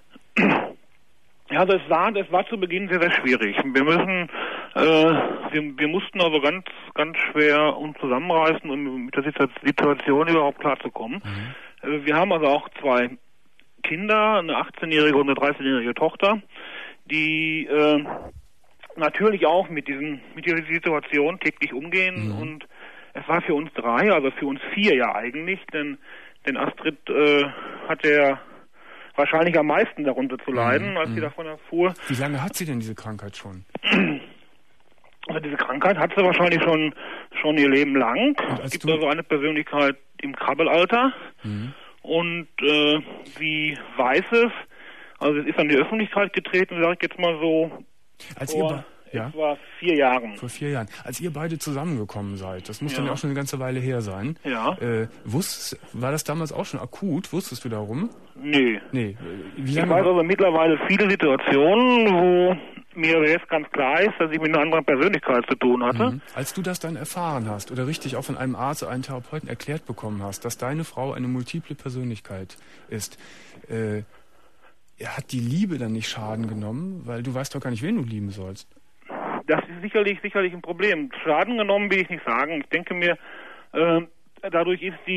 Ja, das war, das war zu Beginn sehr, sehr schwierig. Wir müssen, äh, wir, wir mussten also ganz, ganz schwer uns zusammenreißen, um mit der Situa- Situation überhaupt klarzukommen. Äh, Wir haben also auch zwei Kinder, eine achtzehnjährige und eine dreizehnjährige Tochter, die äh, natürlich auch mit diesen, mit dieser Situation täglich umgehen. Und es war für uns drei, also für uns vier ja eigentlich, denn, denn Astrid äh, hatte ja wahrscheinlich am meisten darunter zu leiden, als sie davon erfuhr. Wie lange hat sie denn diese Krankheit schon? Also diese Krankheit hat sie wahrscheinlich schon schon ihr Leben lang. als Es gibt du- also eine Persönlichkeit im Krabbelalter und äh, sie weiß es. Also es ist an die Öffentlichkeit getreten, sage ich jetzt mal so, Als ihr vor be- ja? etwa vier Jahren. Vor vier Jahren. Als ihr beide zusammengekommen seid, das muss Ja. dann ja auch schon eine ganze Weile her sein. Ja. Äh, wusstest, war das damals auch schon akut? Wusstest du darum? Nee. Nee. äh, Wie Ich lange weiß also mittlerweile viele Situationen, wo mir jetzt ganz klar ist, dass ich mit einer anderen Persönlichkeit zu tun hatte. Mhm. Als du das dann erfahren hast oder richtig auch von einem Arzt oder einem Therapeuten erklärt bekommen hast, dass deine Frau eine multiple Persönlichkeit ist, äh, hat die Liebe dann nicht Schaden genommen? Weil du weißt doch gar nicht, wen du lieben sollst. Das ist sicherlich, sicherlich ein Problem. Schaden genommen will ich nicht sagen. Ich denke mir, äh, dadurch ist die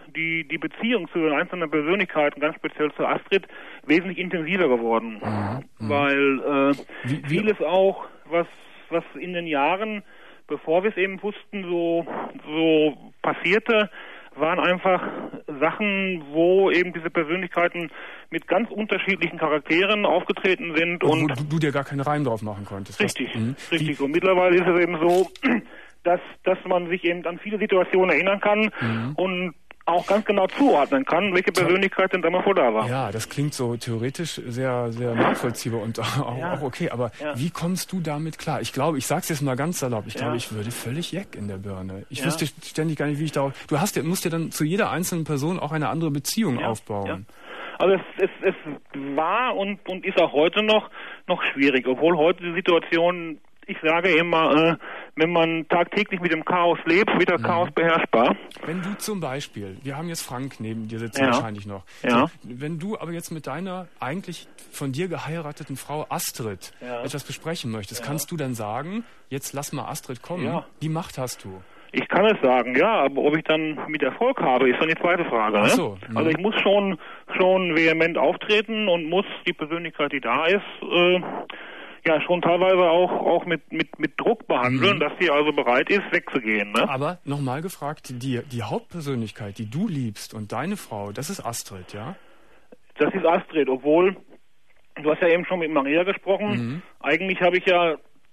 die, die Beziehung zu den einzelnen Persönlichkeiten, ganz speziell zu Astrid, wesentlich intensiver geworden. Mhm. Weil äh, wie, wie vieles auch, was, was in den Jahren, bevor wir es eben wussten, so, so passierte, waren einfach Sachen, wo eben diese Persönlichkeiten mit ganz unterschiedlichen Charakteren aufgetreten sind. Und, und wo du, du dir gar keinen Reim drauf machen konntest. Richtig, was, richtig. Wie? Und mittlerweile ist es eben so, dass, dass man sich eben an viele Situationen erinnern kann mhm. und auch ganz genau zuordnen kann, welche Persönlichkeit denn damals vor da war. Ja, das klingt so theoretisch sehr, sehr nachvollziehbar und auch, ja. auch okay. Aber ja. wie kommst du damit klar? Ich glaube, ich sag's jetzt mal ganz salopp, ich ja. glaube, ich würde völlig jeck in der Birne. Ich ja. wüsste ständig gar nicht, wie ich darauf... Du hast ja, musst ja dann zu jeder einzelnen Person auch eine andere Beziehung ja. aufbauen. Ja. Also es, es, es war und, und ist auch heute noch, noch schwierig, obwohl heute die Situation... Ich sage immer, äh, wenn man tagtäglich mit dem Chaos lebt, wird das mhm. Chaos beherrschbar. Wenn du zum Beispiel, wir haben jetzt Frank neben dir sitzen ja. wahrscheinlich noch. Ja. So, wenn du aber jetzt mit deiner eigentlich von dir geheirateten Frau Astrid ja. etwas besprechen möchtest, ja. kannst du dann sagen, jetzt lass mal Astrid kommen. Ja. Die Macht hast du. Ich kann es sagen, ja, aber ob ich dann mit Erfolg habe, ist dann die zweite Frage. Ne? Ach so, mhm. Also ich muss schon, schon vehement auftreten und muss die Persönlichkeit, die da ist, äh, ja, schon teilweise auch, auch mit, mit, mit Druck behandeln, mhm. dass sie also bereit ist, wegzugehen. Ne? Aber nochmal gefragt, die, die Hauptpersönlichkeit, die du liebst und deine Frau, das ist Astrid, ja? Das ist Astrid, obwohl, du hast ja eben schon mit Maria gesprochen, mhm. eigentlich habe ich ja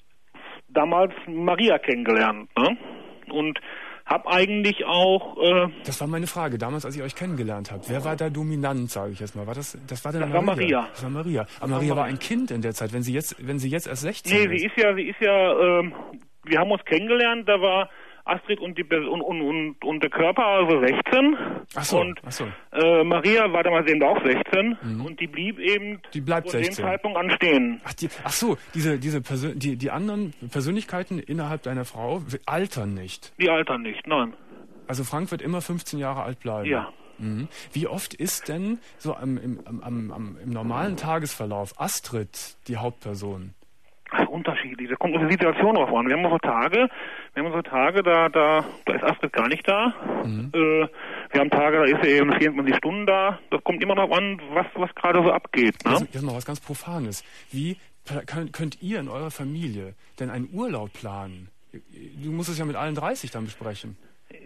damals Maria kennengelernt, ne? Und habe eigentlich auch... Äh, das war meine Frage, damals, als ich euch kennengelernt habt. Wer war da dominant, sage ich jetzt mal? War das, das war dann das Maria? War Maria. Das war Maria. Aber Maria war, war ein Kind in der Zeit, wenn sie jetzt, wenn sie jetzt erst sechzehn nee, ist. Nee, sie ist ja, sie ist ja, äh, wir haben uns kennengelernt, da war Astrid und, die, und, und, und, und der Körper also sechzehn. Ach so, und ach so. Äh, Maria war damals eben auch sechzehn mhm. und die blieb eben die bleibt zu dem sechzehn. Zeitpunkt anstehen. Ach, die, ach so, diese, diese Persön die, die anderen Persönlichkeiten innerhalb deiner Frau altern nicht? Die altern nicht, nein. Also Frank wird immer fünfzehn Jahre alt bleiben? Ja. Mhm. Wie oft ist denn so am, im, am, am, im normalen Tagesverlauf Astrid die Hauptperson? Ach, unterschiedlich. Das kommt auf die Situation drauf an. Wir haben unsere Tage, wir haben unsere Tage, da, da, da ist Astrid gar nicht da. Mhm. Äh, wir haben Tage, da ist sie eben vierundzwanzig Stunden da. Das kommt immer darauf an, was, was gerade so abgeht. Ne? Jetzt, jetzt mal was ganz Profanes. Wie könnt, könnt ihr in eurer Familie denn einen Urlaub planen? Du musst es ja mit allen dreißig dann besprechen.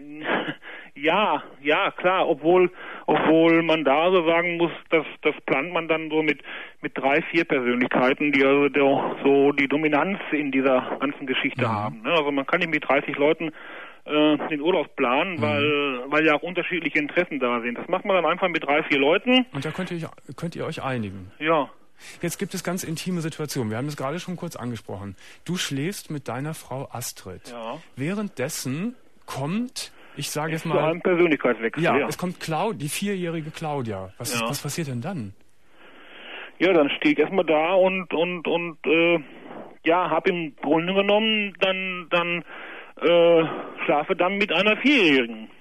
Ja, ja, klar, obwohl, obwohl man da so sagen muss, dass das plant man dann so mit mit drei, vier Persönlichkeiten, die also der, so die Dominanz in dieser ganzen Geschichte mhm. haben. Ne? Also man kann nicht mit dreißig Leuten äh, den Urlaub planen, mhm. weil weil ja auch unterschiedliche Interessen da sind. Das macht man dann einfach mit drei, vier Leuten. Und da könnt ihr könnt ihr euch einigen. Ja. Jetzt gibt es ganz intime Situationen. Wir haben das gerade schon kurz angesprochen. Du schläfst mit deiner Frau Astrid. Ja. Währenddessen kommt, ich sage jetzt mal... Zu einem Persönlichkeitswechsel, ja, ja. es kommt Clau- die vierjährige Claudia. Was, ja. was passiert denn dann? Ja, dann stehe ich erstmal da und, und, und äh, ja, habe im Grunde genommen dann, dann äh, schlafe dann mit einer Vierjährigen.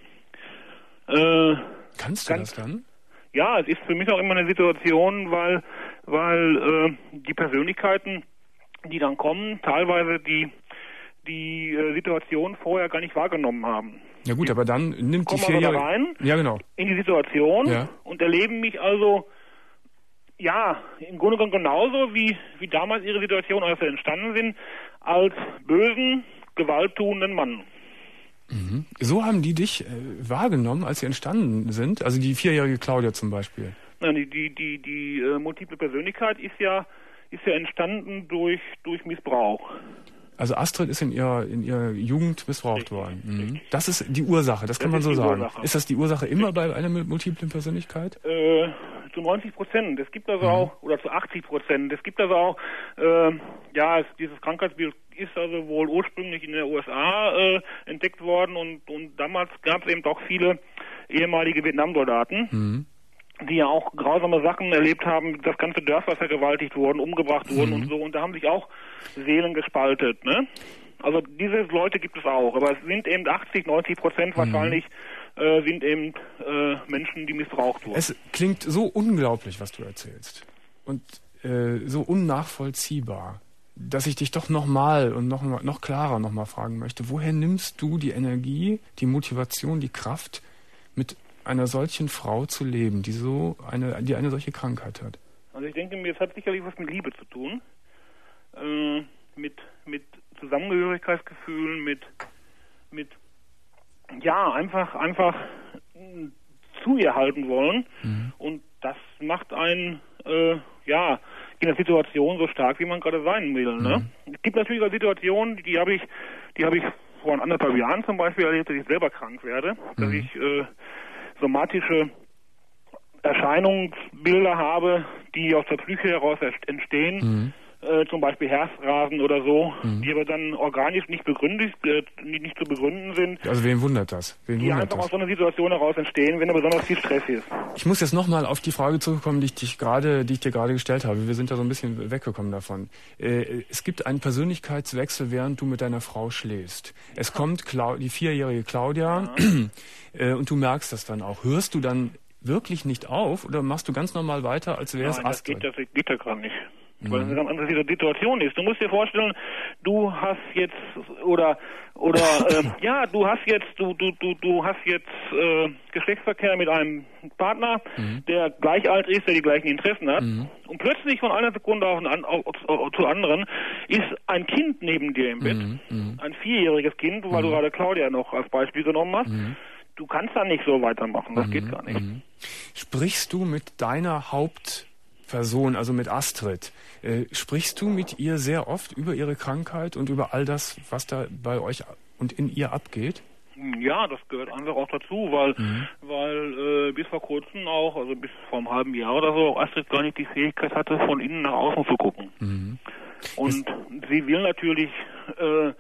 Äh, Kannst du das dann? Ja, es ist für mich auch immer eine Situation, weil, weil äh, die Persönlichkeiten, die dann kommen, teilweise die die äh, Situation vorher gar nicht wahrgenommen haben. Ja gut, aber dann nimmt die Vierjährige... also rein ja, genau. in die Situation ja. und erleben mich also, ja, im Grunde genommen genauso, wie, wie damals ihre Situation, als sie entstanden sind, als bösen, gewalttuenden Mann. Mhm. So haben die dich äh, wahrgenommen, als sie entstanden sind? Also die vierjährige Claudia zum Beispiel? Nein, die, die, die, die äh, multiple Persönlichkeit ist ja, ist ja entstanden durch, durch Missbrauch. Also Astrid ist in ihrer, in ihrer Jugend missbraucht richtig, worden. Mhm. Richtig. Das ist die Ursache, das, das kann man so sagen. Ursache. Ist das die Ursache immer richtig. Bei einer multiplen Persönlichkeit? Äh, zu neunzig Prozent. Es gibt also mhm. auch, oder zu achtzig Prozent. Es gibt also auch, äh, ja, es, dieses Krankheitsbild ist also wohl ursprünglich in den U S A äh, entdeckt worden und, und damals gab es eben auch viele ehemalige Vietnam-Soldaten. Mhm. die ja auch grausame Sachen erlebt haben, dass ganze Dörfer vergewaltigt wurden, umgebracht wurden mhm. und so. Und da haben sich auch Seelen gespaltet, ne? Also diese Leute gibt es auch. Aber es sind eben achtzig, neunzig Prozent wahrscheinlich mhm. äh, sind eben äh, Menschen, die missbraucht wurden. Es klingt so unglaublich, was du erzählst. Und äh, so unnachvollziehbar, dass ich dich doch nochmal und noch, noch klarer nochmal fragen möchte. Woher nimmst du die Energie, die Motivation, die Kraft, mit einer solchen Frau zu leben, die so eine, die eine solche Krankheit hat? Also ich denke mir, es hat sicherlich was mit Liebe zu tun, äh, mit mit Zusammengehörigkeitsgefühlen, mit mit ja einfach einfach zu ihr halten wollen, mhm. und das macht einen äh, ja in der Situation so stark, wie man gerade sein will. Mhm. Ne? Es gibt natürlich auch Situationen, die habe ich, die habe ich vor anderthalb Jahren zum Beispiel erlebt, dass ich selber krank werde, mhm. dass ich äh, somatische Erscheinungsbilder habe, die aus der Psyche heraus entstehen, mhm. äh, zum Beispiel Herzrasen oder so, mhm. die aber dann organisch nicht begründet, äh, nicht zu begründen sind. Also wen wundert das? Wen die wundert einfach das? aus so einer Situation heraus entstehen, wenn da besonders viel Stress ist. Ich muss jetzt nochmal auf die Frage zurückkommen, die ich, dich gerade, die ich dir gerade gestellt habe. Wir sind da so ein bisschen weggekommen davon. Äh, es gibt einen Persönlichkeitswechsel, während du mit deiner Frau schläfst. Es kommt Clau- die vierjährige Claudia ja. äh, und du merkst das dann auch. Hörst du dann wirklich nicht auf oder machst du ganz normal weiter, als wäre es Astrid? Nein, das geht, das geht ja gerade nicht. Mhm. Weil es eine ganz andere Situation ist. Du musst dir vorstellen, du hast jetzt oder oder äh, ja, du hast jetzt du du du du hast jetzt äh, Geschlechtsverkehr mit einem Partner, mhm. der gleich alt ist, der die gleichen Interessen hat, mhm. und plötzlich von einer Sekunde auf, auf, auf, auf zur anderen ist ein Kind neben dir im Bett, mhm. ein vierjähriges Kind, weil mhm. du gerade Claudia noch als Beispiel genommen hast. Mhm. Du kannst da nicht so weitermachen, das mhm. geht gar nicht. Mhm. Sprichst du mit deiner Hauptperson, also mit Astrid, äh, sprichst du mit ihr sehr oft über ihre Krankheit und über all das, was da bei euch und in ihr abgeht? Ja, das gehört einfach auch dazu, weil mhm. weil äh, bis vor kurzem auch, also bis vor einem halben Jahr oder so, Astrid gar nicht die Fähigkeit hatte, von innen nach außen zu gucken. Mhm. Und es sie will natürlich äh,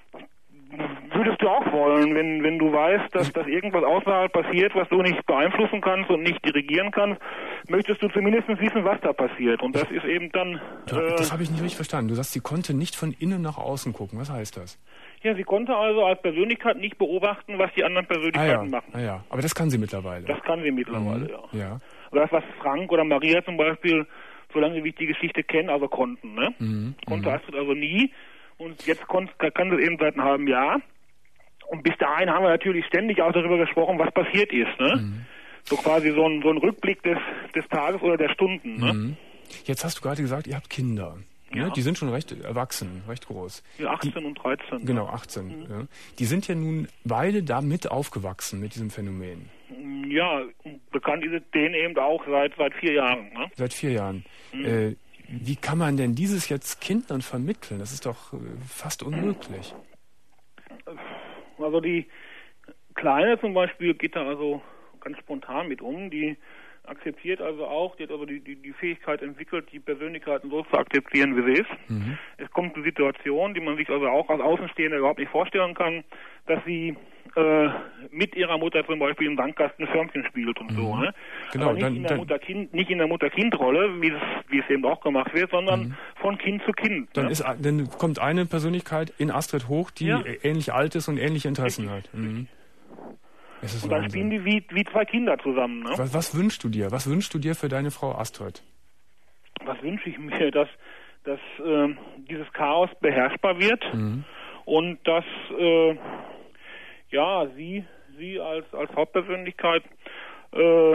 würdest du auch wollen, wenn wenn du weißt, dass, dass irgendwas außerhalb passiert, was du nicht beeinflussen kannst und nicht dirigieren kannst, möchtest du zumindest wissen, was da passiert. Und das ist eben dann... Äh, das habe ich nicht richtig verstanden. Du sagst, sie konnte nicht von innen nach außen gucken. Was heißt das? Ja, sie konnte also als Persönlichkeit nicht beobachten, was die anderen Persönlichkeiten ah, ja. machen. Ah, ja. Aber das kann sie mittlerweile. Das kann sie mittlerweile, mhm. ja. ja. Oder das, was Frank oder Maria zum Beispiel, solange wie ich die Geschichte kenne, also konnten. Ne? Mhm. Konnte mhm. Astrid also nie. Und jetzt kann sie eben seit einem halben Jahr. Und bis dahin haben wir natürlich ständig auch darüber gesprochen, was passiert ist. Ne? Mhm. So quasi so ein, so ein Rückblick des, des Tages oder der Stunden. Ne? Mhm. Jetzt hast du gerade gesagt, ihr habt Kinder. Ja. Ne? Die sind schon recht erwachsen, recht groß. Ja, achtzehn die, und dreizehn. Genau, achtzehn. Mhm. Ja. Die sind ja nun beide damit aufgewachsen, mit diesem Phänomen. Ja, bekannt ist es denen eben auch seit, seit vier Jahren. Ne? Seit vier Jahren. Mhm. Äh, wie kann man denn dieses jetzt Kindern vermitteln? Das ist doch äh, fast unmöglich. Also die Kleine zum Beispiel geht da also ganz spontan mit um. Die akzeptiert also auch, die hat also die, die, die Fähigkeit entwickelt, die Persönlichkeiten so zu akzeptieren, wie sie ist. Mhm. Es kommt eine Situation, die man sich also auch als Außenstehender überhaupt nicht vorstellen kann, dass sie äh, mit ihrer Mutter zum Beispiel im Sandkasten Förmchen spielt und mhm. so. Ne? Genau, Aber nicht, dann, in der dann, Mutter-Kind, nicht in der Mutter-Kind-Rolle, wie es, wie es eben auch gemacht wird, sondern mhm. von Kind zu Kind. Dann, ne? ist, dann kommt eine Persönlichkeit in Astrid hoch, die ja. ähnlich alt ist und ähnliche Interessen Richtig. hat. Mhm. Und dann spielen die wie, wie zwei Kinder zusammen. Ne? Was, was wünschst du dir? Was wünschst du dir für deine Frau Astrid? Was wünsche ich mir? Dass, dass äh, dieses Chaos beherrschbar wird mhm. und dass äh, ja sie sie als als Hauptpersönlichkeit äh,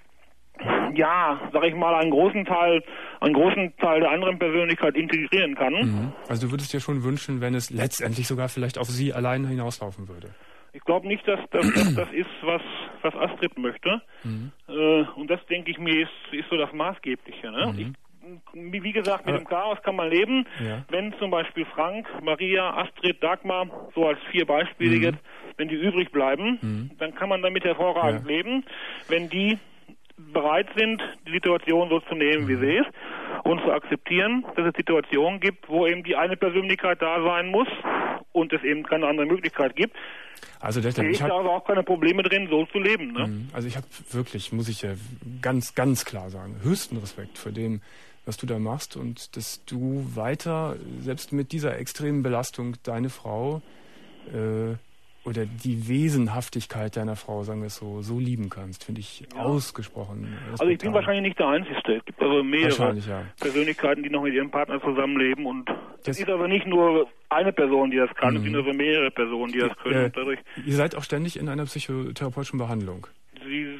ja, sag ich mal, einen großen Teil, einen großen Teil der anderen Persönlichkeit integrieren kann. Mhm. Also du würdest dir schon wünschen, wenn es letztendlich sogar vielleicht auf sie alleine hinauslaufen würde. Ich glaube nicht, dass, dass, dass das ist, was, was Astrid möchte. Mhm. Äh, und das, denke ich mir, ist, ist so das Maßgebliche. Ne? Mhm. Ich, wie gesagt, mit Aber, dem Chaos kann man leben. Ja. Wenn zum Beispiel Frank, Maria, Astrid, Dagmar, so als vier Beispiele mhm. jetzt, wenn die übrig bleiben, mhm. dann kann man damit hervorragend ja. leben. Wenn die bereit sind, die Situation so zu nehmen, mhm. wie sie ist, und zu akzeptieren, dass es Situationen gibt, wo eben die eine Persönlichkeit da sein muss und es eben keine andere Möglichkeit gibt. Also der, sehe ich da aber auch keine Probleme drin, so zu leben. Ne? Also ich habe wirklich, muss ich ja ganz, ganz klar sagen, höchsten Respekt vor dem, was du da machst und dass du weiter, selbst mit dieser extremen Belastung, deine Frau äh, oder die Wesenhaftigkeit deiner Frau, sagen wir es so, so lieben kannst, finde ich ja. ausgesprochen respektabel. Also ich bin wahrscheinlich nicht der Einzige. Es gibt also mehrere ja. Persönlichkeiten, die noch mit ihrem Partner zusammenleben und es ist aber nicht nur eine Person, die das kann, mhm. es sind also mehrere Personen, die das können. Äh, dadurch ihr seid auch ständig in einer psychotherapeutischen Behandlung. Sie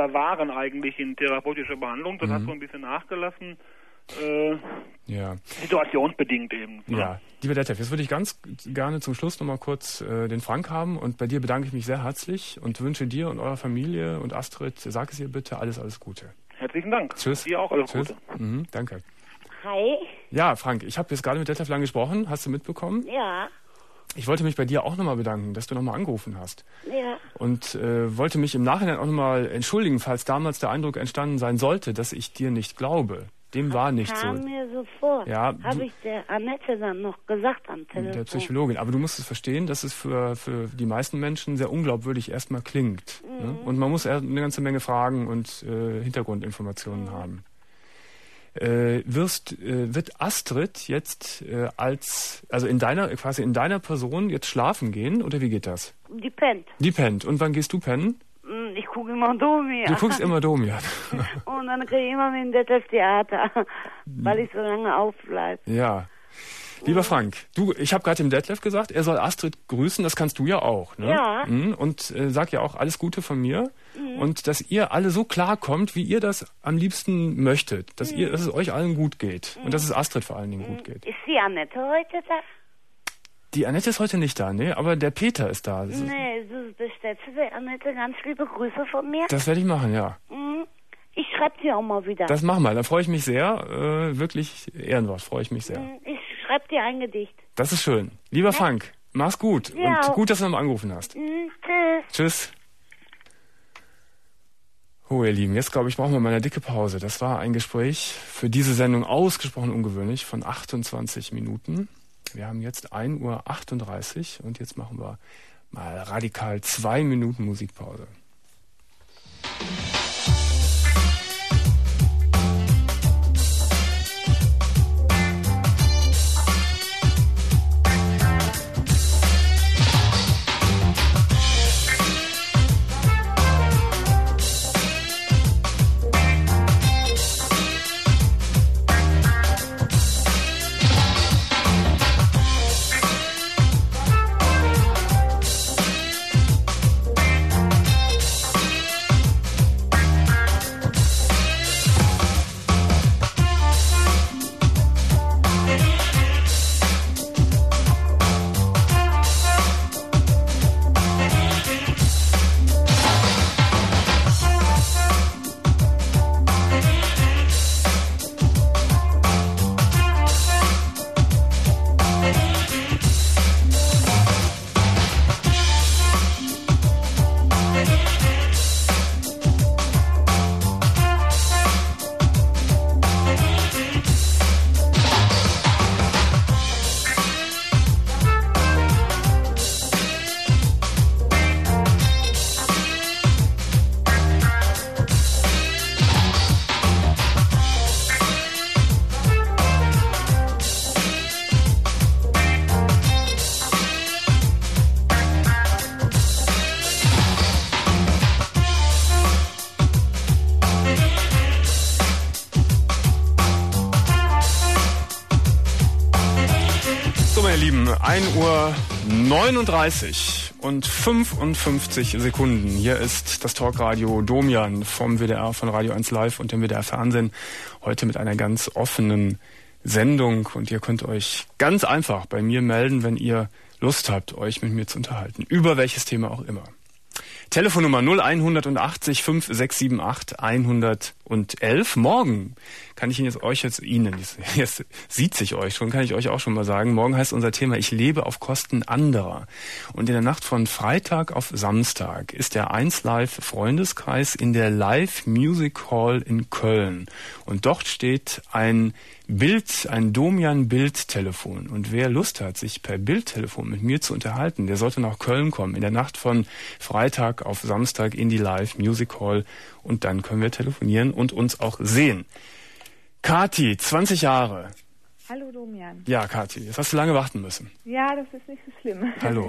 oder waren eigentlich in therapeutischer Behandlung. Das mhm. hat so ein bisschen nachgelassen. Äh, ja. Situationsbedingt eben. Ja, ja. Lieber Detlef, jetzt würde ich ganz gerne zum Schluss nochmal kurz äh, den Frank haben und bei dir bedanke ich mich sehr herzlich und wünsche dir und eurer Familie und Astrid, sag es ihr bitte, alles, alles Gute. Herzlichen Dank. Tschüss. Dir auch alles Tschüss. Gute. Mhm, danke. Hi. Ja, Frank, ich habe jetzt gerade mit Detlef lang gesprochen, hast du mitbekommen? Ja. Ich wollte mich bei dir auch nochmal bedanken, dass du nochmal angerufen hast. Ja. Und äh, wollte mich im Nachhinein auch nochmal entschuldigen, falls damals der Eindruck entstanden sein sollte, dass ich dir nicht glaube. Dem war nicht so. Kam mir so vor. Ja, habe ich der Annette dann noch gesagt am Telefon. Der Psychologin. Aber du musst es verstehen, dass es für, für die meisten Menschen sehr unglaubwürdig erstmal klingt. Mhm. Ne? Und man muss eine ganze Menge Fragen und äh, Hintergrundinformationen mhm. haben. Äh, wirst, äh, wird Astrid jetzt äh, als, also in deiner, quasi in deiner Person jetzt schlafen gehen oder wie geht das? Die pennt. Die pennt. Und wann gehst du pennen? Ich gucke immer Domian. Du guckst immer Domian. Und dann kriege ich immer mit dem das Theater, weil ich so lange aufbleibe. Ja. Lieber Frank, du, ich habe gerade dem Detlef gesagt, er soll Astrid grüßen, das kannst du ja auch. Ne? Ja. Und äh, sag ja auch alles Gute von mir. Mhm. Und dass ihr alle so klarkommt, wie ihr das am liebsten möchtet. Dass, mhm. ihr, dass es euch allen gut geht. Mhm. Und dass es Astrid vor allen Dingen mhm. gut geht. Ist die Annette heute da? Die Annette ist heute nicht da, ne? Aber der Peter ist da. Nee, du bestellst der Annette ganz liebe Grüße von mir. Das werde ich machen, ja. Mhm. Ich schreibe dir auch mal wieder. Das mach mal, da freue ich mich sehr. Äh, wirklich Ehrenwort, freue ich mich sehr. Mhm. Ich schreibe dir ein Gedicht. Das ist schön. Lieber ja. Frank, mach's gut. Ja. Und gut, dass du nochmal angerufen hast. Mhm. Tschüss. Tschüss. Oh, ihr Lieben, jetzt glaube ich, brauchen wir mal eine dicke Pause. Das war ein Gespräch für diese Sendung ausgesprochen ungewöhnlich von achtundzwanzig Minuten. Wir haben jetzt ein Uhr achtunddreißig und jetzt machen wir mal radikal zwei Minuten Musikpause. ein Uhr neununddreißig und fünfundfünfzig Sekunden. Hier ist das Talkradio Domian vom W D R, von Radio eins Live und dem W D R Fernsehen. Heute mit einer ganz offenen Sendung. Und ihr könnt euch ganz einfach bei mir melden, wenn ihr Lust habt, euch mit mir zu unterhalten. Über welches Thema auch immer. Telefonnummer null einhundertachtzig fünf sechs sieben acht hundertelf. Morgen kann ich Ihnen jetzt euch jetzt Ihnen, jetzt sieht sich euch schon, kann ich euch auch schon mal sagen. Morgen heißt unser Thema Ich lebe auf Kosten anderer. Und in der Nacht von Freitag auf Samstag ist der eins Live Freundeskreis in der Live Music Hall in Köln. Und dort steht ein Bild, ein Domian-Bildtelefon. Und wer Lust hat, sich per Bildtelefon mit mir zu unterhalten, der sollte nach Köln kommen. In der Nacht von Freitag auf Samstag in die Live Music Hall. Und dann können wir telefonieren und uns auch sehen. Kathi, zwanzig Jahre. Hallo Domian. Ja, Kathi, jetzt hast du lange warten müssen. Ja, das ist nicht so schlimm. Hallo.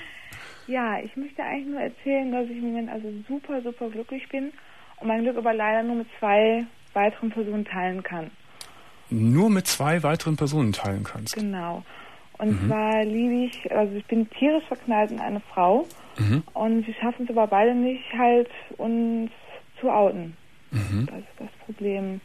Ja, ich möchte eigentlich nur erzählen, dass ich im Moment also super, super glücklich bin und mein Glück aber leider nur mit zwei weiteren Personen teilen kann. Nur mit zwei weiteren Personen teilen kannst? Genau. Und mhm. zwar liebe ich, also ich bin tierisch verknallt in eine Frau mhm. und wir schaffen es aber beide nicht halt, uns zu outen. Mhm. Das ist das Problem.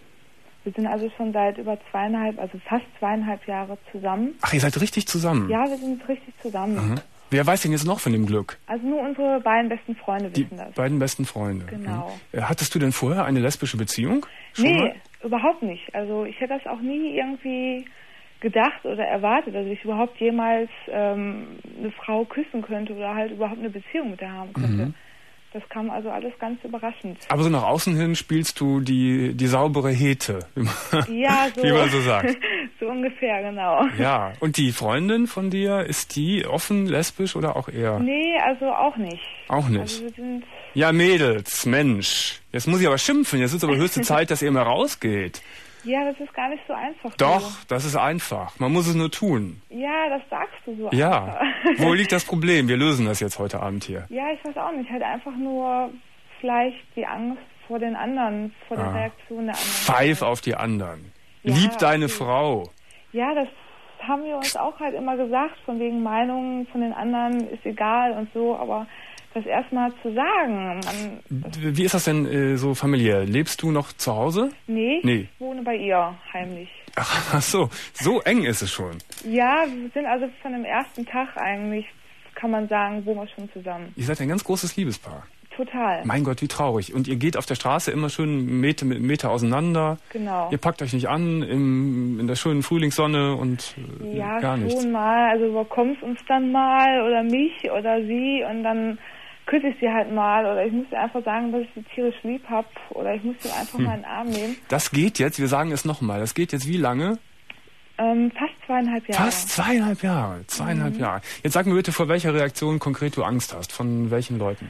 Wir sind also schon seit über zweieinhalb, also fast zweieinhalb Jahre zusammen. Ach, ihr seid richtig zusammen? Ja, wir sind richtig zusammen. Mhm. Wer weiß denn jetzt noch von dem Glück? Also nur unsere beiden besten Freunde Die wissen das. beiden besten Freunde. Genau. Mhm. Hattest du denn vorher eine lesbische Beziehung? Schon nee, mal? überhaupt nicht. Also ich hätte das auch nie irgendwie gedacht oder erwartet, dass ich überhaupt jemals ähm, eine Frau küssen könnte oder halt überhaupt eine Beziehung mit der haben könnte. Mhm. Das kam also alles ganz überraschend. Aber so nach außen hin spielst du die, die saubere Hete, wie man, Ja, so, wie man so sagt. So ungefähr, genau. Ja, und die Freundin von dir, ist die offen lesbisch oder auch eher? Nee, also auch nicht. Auch nicht? Also wir sind Ja, Mädels, Mensch. Jetzt muss ich aber schimpfen. Jetzt ist aber höchste Zeit, dass ihr mal rausgeht. Ja, das ist gar nicht so einfach. Doch, so. das ist einfach. Man muss es nur tun. Ja, das sagst du so Ja. einfach. Wo liegt das Problem? Wir lösen das jetzt heute Abend hier. Ja, ich weiß auch nicht. Halt einfach nur vielleicht die Angst vor den anderen, vor der Ah. Reaktion der anderen. Pfeif auf die anderen. Ja, Lieb deine okay. Frau. Ja, das haben wir uns auch halt immer gesagt, von wegen Meinungen von den anderen ist egal und so, aber das erstmal zu sagen. Man, Wie ist das denn äh, so familiär? Lebst du noch zu Hause? nee, Nee. ich wohne bei ihr heimlich. Ach so, so eng ist es schon. Ja, wir sind also von dem ersten Tag eigentlich, kann man sagen, wohnen wir schon zusammen. Ihr seid ein ganz großes Liebespaar. Total. Mein Gott, wie traurig. Und ihr geht auf der Straße immer schön Meter mit Meter auseinander. Genau. Ihr packt euch nicht an im, in der schönen Frühlingssonne und äh, Ja, gar nichts. schon mal. Also überkommst uns dann mal oder mich oder sie und dann küsse ich sie halt mal oder ich muss ihr einfach sagen, dass ich sie tierisch lieb hab oder ich muss sie einfach Hm. mal in den Arm nehmen. Das geht jetzt, wir sagen es nochmal, das geht jetzt wie lange? Ähm, fast zweieinhalb Jahre. Fast zweieinhalb Jahre. Zweieinhalb Mhm. Jahre. Jetzt sag mir bitte, vor welcher Reaktion konkret du Angst hast. Von welchen Leuten?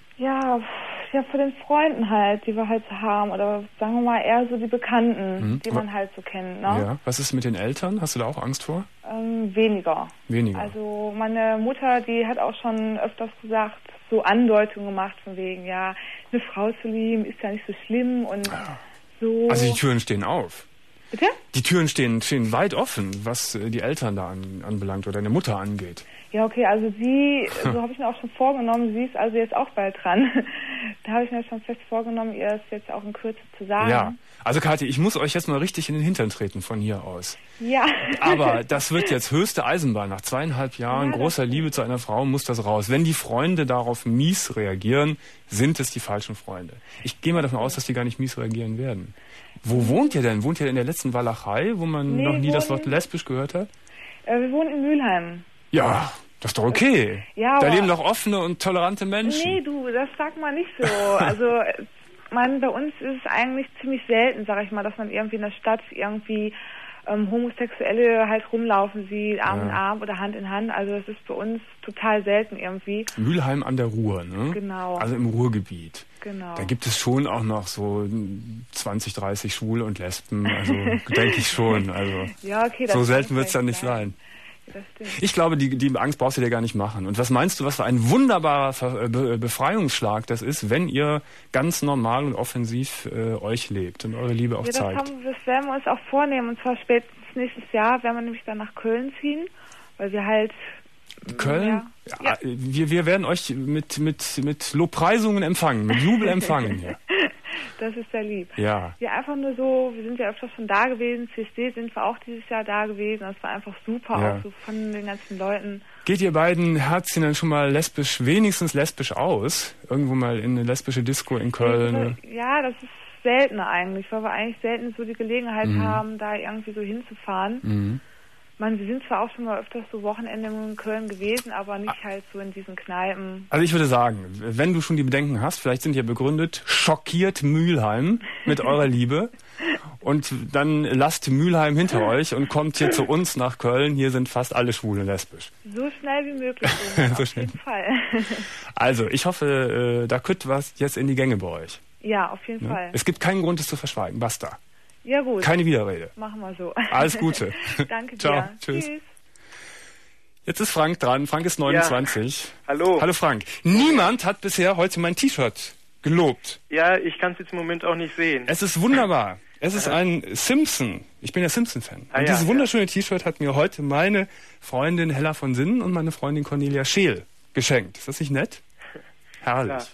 Ja, ja, vor den Freunden halt, die wir halt so haben oder sagen wir mal eher so die Bekannten, Mhm. die man halt so kennt, ne? Ja. Was ist mit den Eltern? Hast du da auch Angst vor? Ähm, weniger. Weniger. Also meine Mutter, die hat auch schon öfters gesagt, so Andeutungen gemacht von wegen, ja, eine Frau zu lieben ist ja nicht so schlimm und so. Also die Türen stehen auf. Bitte? Die Türen stehen, stehen weit offen, was äh, die Eltern da an, anbelangt oder deine Mutter angeht. Ja, okay, also sie, so habe ich mir auch schon vorgenommen, sie ist also jetzt auch bald dran. Da habe ich mir schon fest vorgenommen, ihr es jetzt auch in Kürze zu sagen. Ja, also Kathi, ich muss euch jetzt mal richtig in den Hintern treten von hier aus. Ja. Aber das wird jetzt höchste Eisenbahn. Nach zweieinhalb Jahren Ja, großer das- Liebe zu einer Frau muss das raus. Wenn die Freunde darauf mies reagieren, sind es die falschen Freunde. Ich gehe mal davon aus, dass die gar nicht mies reagieren werden. Wo wohnt ihr denn? Wohnt ihr in der letzten Walachei, wo man Nee, noch nie das wohnen- Wort lesbisch gehört hat? Äh, wir wohnen in Mülheim. Ja, das ist doch okay. Ja, da aber- leben doch offene und tolerante Menschen. Nee, du, das sagt man nicht so. Also, äh, man, bei uns ist es eigentlich ziemlich selten, sag ich mal, dass man irgendwie in der Stadt irgendwie ähm, Homosexuelle halt rumlaufen sieht, Arm in Ja. Arm oder Hand in Hand. Also das ist bei uns total selten irgendwie. Mülheim an der Ruhr, ne? Genau. Also im Ruhrgebiet. Genau. Da gibt es schon auch noch so zwanzig, dreißig Schwule und Lesben. Also denke ich schon. Also Ja, okay, das so kann selten wird es dann vielleicht nicht sein. Das stimmt. Ich glaube, die, die Angst brauchst du dir gar nicht machen. Und was meinst du, was für ein wunderbarer Ver Be Befreiungsschlag das ist, wenn ihr ganz normal und offensiv äh, euch lebt und eure Liebe auch Ja, das, zeigt? haben, das werden wir uns auch vornehmen. Und zwar spätestens nächstes Jahr werden wir nämlich dann nach Köln ziehen, weil wir halt... Köln? Ja, Ja, ja. Wir, wir werden euch mit, mit, mit Lobpreisungen empfangen, mit Jubel empfangen hier. Das ist sehr lieb. Ja. Ja, einfach nur so, wir sind ja öfters schon da gewesen, C S D sind wir auch dieses Jahr da gewesen. Das war einfach super, Ja. auch so von den ganzen Leuten. Geht ihr beiden Herzchen dann schon mal lesbisch, wenigstens lesbisch aus? Irgendwo mal in eine lesbische Disco in Köln? Ja, das ist seltener eigentlich, weil wir eigentlich selten so die Gelegenheit Mhm. haben, da irgendwie so hinzufahren. Mhm. Man, wir sind zwar auch schon mal öfters so Wochenende in Köln gewesen, aber nicht halt so in diesen Kneipen. Also ich würde sagen, wenn du schon die Bedenken hast, vielleicht sind die ja begründet, schockiert Mülheim mit eurer Liebe und dann lasst Mülheim hinter euch und kommt hier zu uns nach Köln. Hier sind fast alle Schwule lesbisch. So schnell wie möglich. So auf schnell. jeden Fall. Also ich hoffe, äh, da kütt was jetzt in die Gänge bei euch. Ja, auf jeden Ne? Fall. Es gibt keinen Grund, es zu verschweigen. Basta. Ja gut. Keine Widerrede. Machen wir so. Alles Gute. Danke dir. Ciao. Tschüss. Tschüss. Jetzt ist Frank dran. Frank ist neunundzwanzig. Hallo. Hallo Frank. Niemand hat bisher heute mein T-Shirt gelobt. Ja, ich kann es jetzt im Moment auch nicht sehen. Es ist wunderbar. Es ist ein Simpson. Ich bin ja Simpson-Fan. Ah, und ja, dieses ja. wunderschöne T-Shirt hat mir heute meine Freundin Hella von Sinnen und meine Freundin Cornelia Scheel geschenkt. Ist das nicht nett? Herrlich. Klar.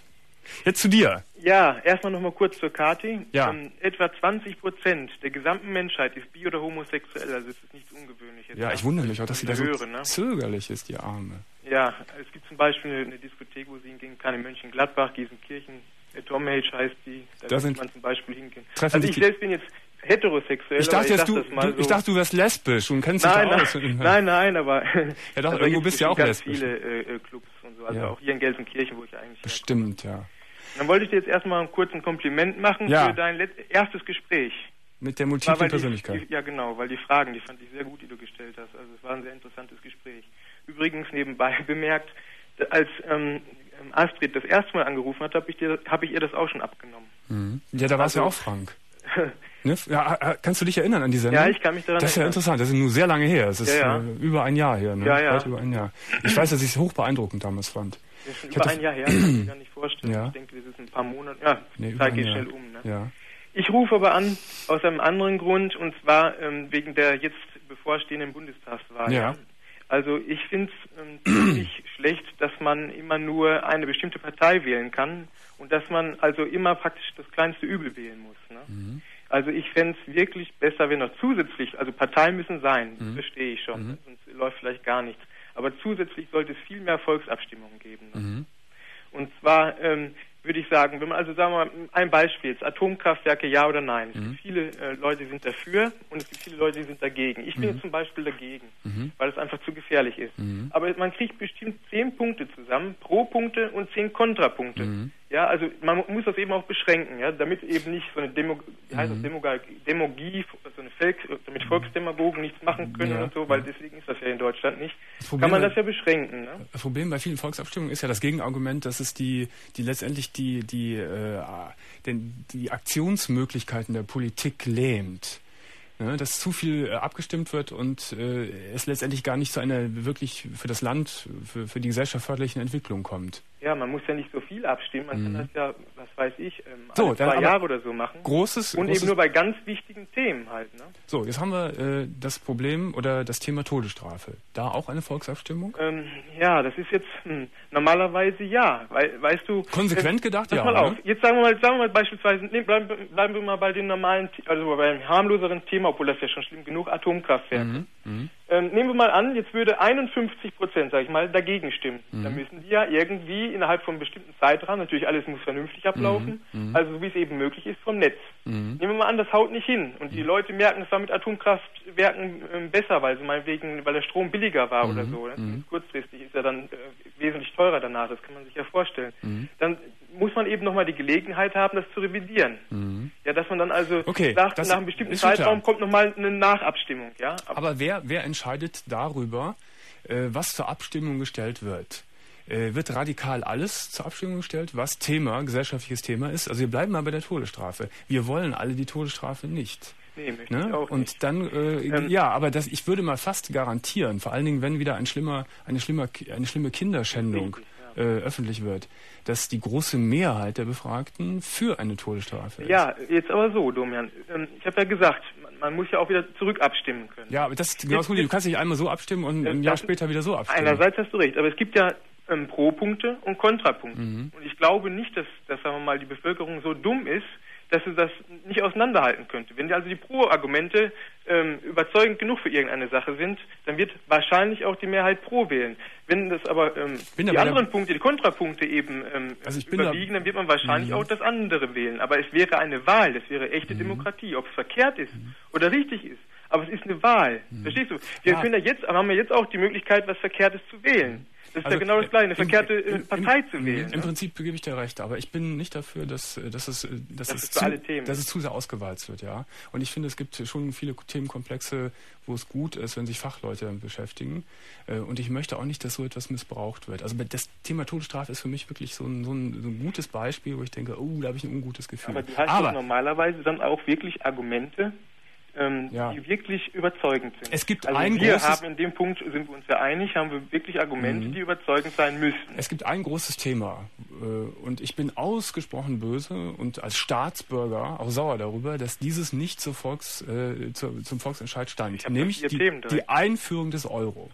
Jetzt zu dir. Ja, erstmal nochmal kurz zur Kati. Ja. Ähm, etwa zwanzig Prozent der gesamten Menschheit ist bi- oder homosexuell, also es ist nichts Ungewöhnliches. Ja, ich wundere mich auch, dass sie da so höre, ne? zögerlich ist, die Arme. Ja, es gibt zum Beispiel eine, eine Diskothek, wo sie hingehen kann, in Mönchengladbach, Gießenkirchen, äh, Tom Hage heißt die, da, Da da sind- kann man zum Beispiel hingehen. treffen Also sich ich die- selbst bin jetzt heterosexuell, Ich dachte, aber jetzt, ich du, sag das mal du, ich so. dachte, du wärst lesbisch und kennst Nein, dich aus. nein, nein, nein, aber Ja doch, also irgendwo gibt's bist du ja auch ganz lesbisch. viele äh, Clubs und so, also Ja. auch hier in Gelsenkirchen, wo ich eigentlich Bestimmt, ja. herkomme. Dann wollte ich dir jetzt erstmal einen kurzen Kompliment machen Ja. für dein let- erstes Gespräch. Mit der War, multiplen weil die- Persönlichkeit. Die, ja, genau, weil die Fragen, die fand ich sehr gut, die du gestellt hast. Also es war ein sehr interessantes Gespräch. Übrigens nebenbei bemerkt, als ähm, Astrid das erste Mal angerufen hat, habe ich, dir- hab ich ihr das auch schon abgenommen. Mhm. Ja, da warst du ja Also- auch Frank. Ne? Ja, äh, kannst du dich erinnern an die Sendung? Ja, ich kann mich daran Das ist ja erinnern. interessant, das ist nun sehr lange her. Es ist Ja, ja. äh, über ein Jahr her. Ne? Ja, ja. Weit über ein Jahr. Ich weiß, dass ich es hoch beeindruckend damals fand. Das ist schon Ich über hatte- ein Jahr her, kann ich mir gar nicht vorstellen. Ja. Ich denke, das ist ein paar Monate. Ja, Nee, die über Zeit ein geht Jahr. schnell um. Ne? Ja. Ich rufe aber an aus einem anderen Grund, und zwar ähm, wegen der jetzt bevorstehenden Bundestagswahl. Ja. Also ich finde es ähm, ziemlich schlecht, dass man immer nur eine bestimmte Partei wählen kann und dass man also immer praktisch das kleinste Übel wählen muss. Ne? Mhm. Also ich fände es wirklich besser, wenn noch zusätzlich, also Parteien müssen sein, das Mhm. verstehe ich schon, Mhm. sonst läuft vielleicht gar nichts. Aber zusätzlich sollte es viel mehr Volksabstimmungen geben. Ne? Mhm. Und zwar ähm, würde ich sagen, wenn man also sagen wir mal ein Beispiel jetzt, Atomkraftwerke ja oder nein. Es Mhm. gibt viele äh, Leute, die sind dafür und es gibt viele Leute, die sind dagegen. Ich bin Mhm. jetzt zum Beispiel dagegen, Mhm. weil es einfach zu gefährlich ist. Mhm. Aber man kriegt bestimmt zehn Punkte zusammen, Pro-Punkte und zehn Kontrapunkte. Mhm. Ja, also man muss das eben auch beschränken, ja, damit eben nicht so eine Demo, wie heißt Mhm. das, Demogagie, Demogie, so eine Volks, damit Volksdemagogen nichts machen können Ja. und so, weil deswegen ist das ja in Deutschland nicht. Das Problem Kann man bei- das ja beschränken, ne? Das Problem bei vielen Volksabstimmungen ist ja das Gegenargument, dass es die, die letztendlich die, die, äh, den, die Aktionsmöglichkeiten der Politik lähmt. Ne, dass zu viel äh, abgestimmt wird und äh, es letztendlich gar nicht zu einer wirklich für das Land, für, für die Gesellschaft förderlichen Entwicklung kommt. Ja, man muss ja nicht so viel abstimmen, man Mhm. kann das ja, was weiß ich, ähm, So, alle dann zwei aber Jahre oder so machen. Großes, Und großes eben nur bei ganz wichtigen Themen halt, ne? So, jetzt haben wir äh, das Problem oder das Thema Todesstrafe. Da auch eine Volksabstimmung? Ähm, ja, das ist jetzt hm, normalerweise ja, weil, weißt du... Konsequent gedacht, pass ja, mal auf, ne? jetzt sagen wir mal, sagen wir mal beispielsweise, nee, bleiben, bleiben wir mal bei dem normalen, also beim harmloseren Thema, obwohl das ja schon schlimm genug, Atomkraftwerke. Mhm. Mhm. Ähm, nehmen wir mal an, jetzt würde einundfünfzig Prozent, sag ich mal, dagegen stimmen. Mhm. Dann müssen die ja irgendwie innerhalb von einem bestimmten Zeitrahmen, natürlich alles muss vernünftig ablaufen, Mhm. Mhm. also so wie es eben möglich ist, vom Netz. Mhm. Nehmen wir mal an, das haut nicht hin und die Leute merken, es war mit Atomkraftwerken ähm, besser, weil sie meinetwegen, weil der Strom billiger war Mhm. oder so. Ne? Mhm. Kurzfristig ist er dann äh, wesentlich teurer danach, das kann man sich ja vorstellen. Mhm. Dann muss man eben nochmal die Gelegenheit haben, das zu revidieren. Mhm. Ja, dass man dann also Okay, sagt, das nach einem bestimmten ist schon Zeitraum klar. kommt nochmal eine Nachabstimmung. Ja? Aber wer, wer entscheidet darüber, äh, was zur Abstimmung gestellt wird? Äh, wird radikal alles zur Abstimmung gestellt, was Thema, gesellschaftliches Thema ist? Also wir bleiben mal bei der Todesstrafe. Wir wollen alle die Todesstrafe nicht. Nee, möchte ich Ne? auch Und nicht. dann, äh, Ähm, ja, aber das, ich würde mal fast garantieren, vor allen Dingen, wenn wieder ein schlimmer, eine, schlimmer, eine schlimme Kinderschändung Richtig, äh, öffentlich wird, dass die große Mehrheit der Befragten für eine Todesstrafe ist. Ja, jetzt aber so, Domian. Ähm, Ich habe ja gesagt, man, man muss ja auch wieder zurück abstimmen können. Ja, aber das ist genau das Problem. Du kannst nicht einmal so abstimmen und ein Das- Jahr später wieder so abstimmen. Einerseits hast du recht, aber es gibt ja ähm, Pro-Punkte und Kontrapunkte. Mhm. Und ich glaube nicht, dass, dass sagen wir mal, die Bevölkerung so dumm ist, dass sie das nicht auseinanderhalten könnte. Wenn also die Pro-Argumente ähm, überzeugend genug für irgendeine Sache sind, dann wird wahrscheinlich auch die Mehrheit Pro wählen. Wenn das aber ähm, Bin da die bei der- anderen Punkte, die Kontrapunkte eben ähm, Also ich bin da- überwiegen, dann wird man wahrscheinlich Mhm. auch das andere wählen. Aber es wäre eine Wahl, das wäre echte Demokratie. Ob es verkehrt ist oder richtig ist, aber es ist eine Wahl. Verstehst du? Wir Ja. können ja jetzt, aber haben wir jetzt auch die Möglichkeit, was Verkehrtes zu wählen. Das ist Also, ja genau das Gleiche, eine im- verkehrte äh, im- Partei im, zu wählen. Im ne? Prinzip gebe ich dir recht, aber ich bin nicht dafür, dass, äh, dass, es, äh, dass, Das es, ist für zu, alle Themen. dass es zu sehr ausgewalzt wird, ja. Und ich finde, es gibt schon viele Themenkomplexe, wo es gut ist, wenn sich Fachleute damit beschäftigen. Äh, Und ich möchte auch nicht, dass so etwas missbraucht wird. Also das Thema Todesstrafe ist für mich wirklich so ein, so ein, so ein gutes Beispiel, wo ich denke, oh, da habe ich ein ungutes Gefühl. Aber du hast aber doch normalerweise dann auch wirklich Argumente, ähm, Ja. die wirklich überzeugend sind. Es gibt also ein wir großes- haben in dem Punkt, sind wir uns ja einig, haben wir wirklich Argumente, Mhm. die überzeugend sein müssten. Es gibt ein großes Thema äh, und ich bin ausgesprochen böse und als Staatsbürger auch sauer darüber, dass dieses nicht zur Volks, äh, zur, zum Volksentscheid stand. Ich hab Nämlich vier die, Themen direkt. die Einführung des Euro. Richtig.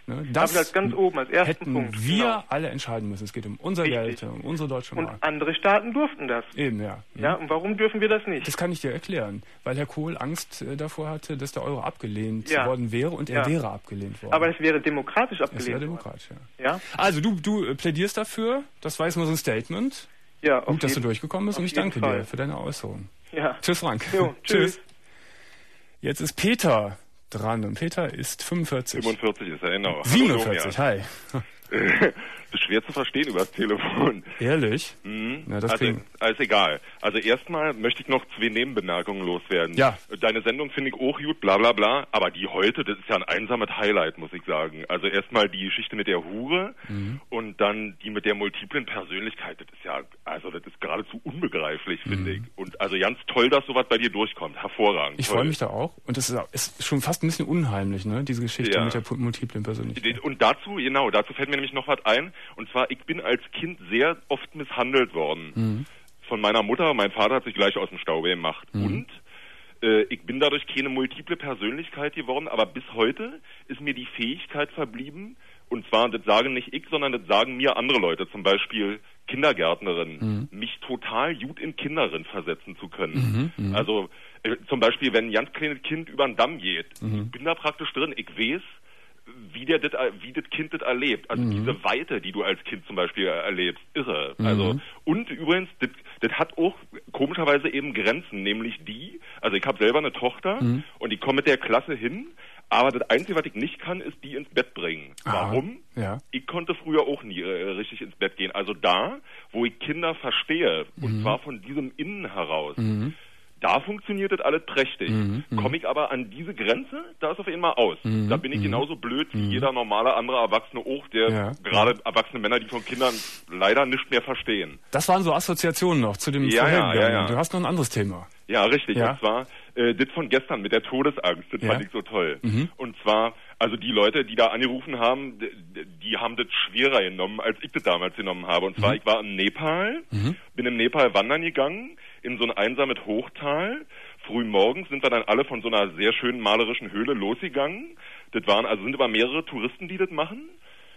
Ne? Das Aber das ganz oben als ersten hätten Punkt. wir genau. alle entscheiden müssen. Es geht um unser Richtig. Geld, um unsere deutsche Und Mark. andere Staaten durften das. Eben, ja. Ja, und warum dürfen wir das nicht? Das kann ich dir erklären, weil Herr Kohl Angst äh, davor hatte, dass der Euro abgelehnt Ja. worden wäre und er Ja. wäre abgelehnt worden. Aber es wäre demokratisch es abgelehnt wäre worden. demokratisch, ja. Ja? Also du, du äh, plädierst dafür, das war jetzt mal so ein Statement. Ja, auf Gut, dass du jeden- durchgekommen bist auf und ich jeden danke Fall. dir für deine Äußerung. Ja. Tschüss, Frank. Jo, tschüss. Jetzt ist Peter dran und Peter ist fünfundvierzig. fünfundvierzig ist er, genau. siebenundvierzig, hi. Das ist schwer zu verstehen über das Telefon. Ehrlich? Mhm. Na, das also, kriegen- alles egal. Also erstmal möchte ich noch zwei Nebenbemerkungen loswerden. Ja. Deine Sendung finde ich auch gut, bla bla bla, aber die heute, das ist ja ein einsames Highlight, muss ich sagen. Also erstmal die Geschichte mit der Hure Mhm. und dann die mit der multiplen Persönlichkeit, das ist ja, also das ist geradezu unbegreiflich, finde ich. Und also ganz toll, dass sowas bei dir durchkommt. Hervorragend. Ich toll. freue mich da auch. Und das ist, auch- ist schon fast ein bisschen unheimlich, ne? Diese Geschichte Ja. mit der pu- multiplen Persönlichkeit. Und dazu, genau, dazu fällt mir nämlich noch was ein. Und zwar, ich bin als Kind sehr oft misshandelt worden. Mhm. Von meiner Mutter. Mein Vater hat sich gleich aus dem Staube gemacht. Mhm. Und äh, ich bin dadurch keine multiple Persönlichkeit geworden, aber bis heute ist mir die Fähigkeit verblieben, und zwar, das sagen nicht ich, sondern das sagen mir andere Leute, zum Beispiel Kindergärtnerinnen, Mhm. mich total gut in Kinderin versetzen zu können. Mhm, mhm. Also äh, zum Beispiel, wenn ein ganz kleines Kind über den Damm geht, Mhm. ich bin da praktisch drin, ich weiß, wie der das, wie das Kind das erlebt. Also Mhm. diese Weite, die du als Kind zum Beispiel erlebst, irre. Mhm. Also und übrigens, das, das hat auch komischerweise eben Grenzen, nämlich die, also ich habe selber eine Tochter Mhm. und ich komme mit der Klasse hin, aber das Einzige, was ich nicht kann, ist die ins Bett bringen. Aha. Warum? Ja. Ich konnte früher auch nie äh, richtig ins Bett gehen. Also da, wo ich Kinder verstehe, und zwar von diesem Innen heraus, Mhm. da funktioniert das alles prächtig. Mhm, mhm. Komme ich aber an diese Grenze, da ist auf einmal aus. Mhm, Da bin ich mhm. genauso blöd wie jeder normale andere Erwachsene auch, der Ja, gerade erwachsene Männer, die von Kindern leider nicht mehr verstehen. Das waren so Assoziationen noch zu dem Ja, ja, vorhergegangenen. ja, ja. Du hast noch ein anderes Thema. Ja, richtig. Ja. Und zwar äh, das von gestern mit der Todesangst, das Ja. fand ich so toll. Mhm. Und zwar, also die Leute, die da angerufen haben, d- d- die haben das schwerer genommen, als ich das damals genommen habe. Und zwar, Mhm. ich war im Nepal, Mhm. bin im Nepal wandern gegangen, in so ein einsames Hochtal. Früh morgens sind wir dann alle von so einer sehr schönen malerischen Höhle losgegangen. Das waren, also sind aber mehrere Touristen, die das machen.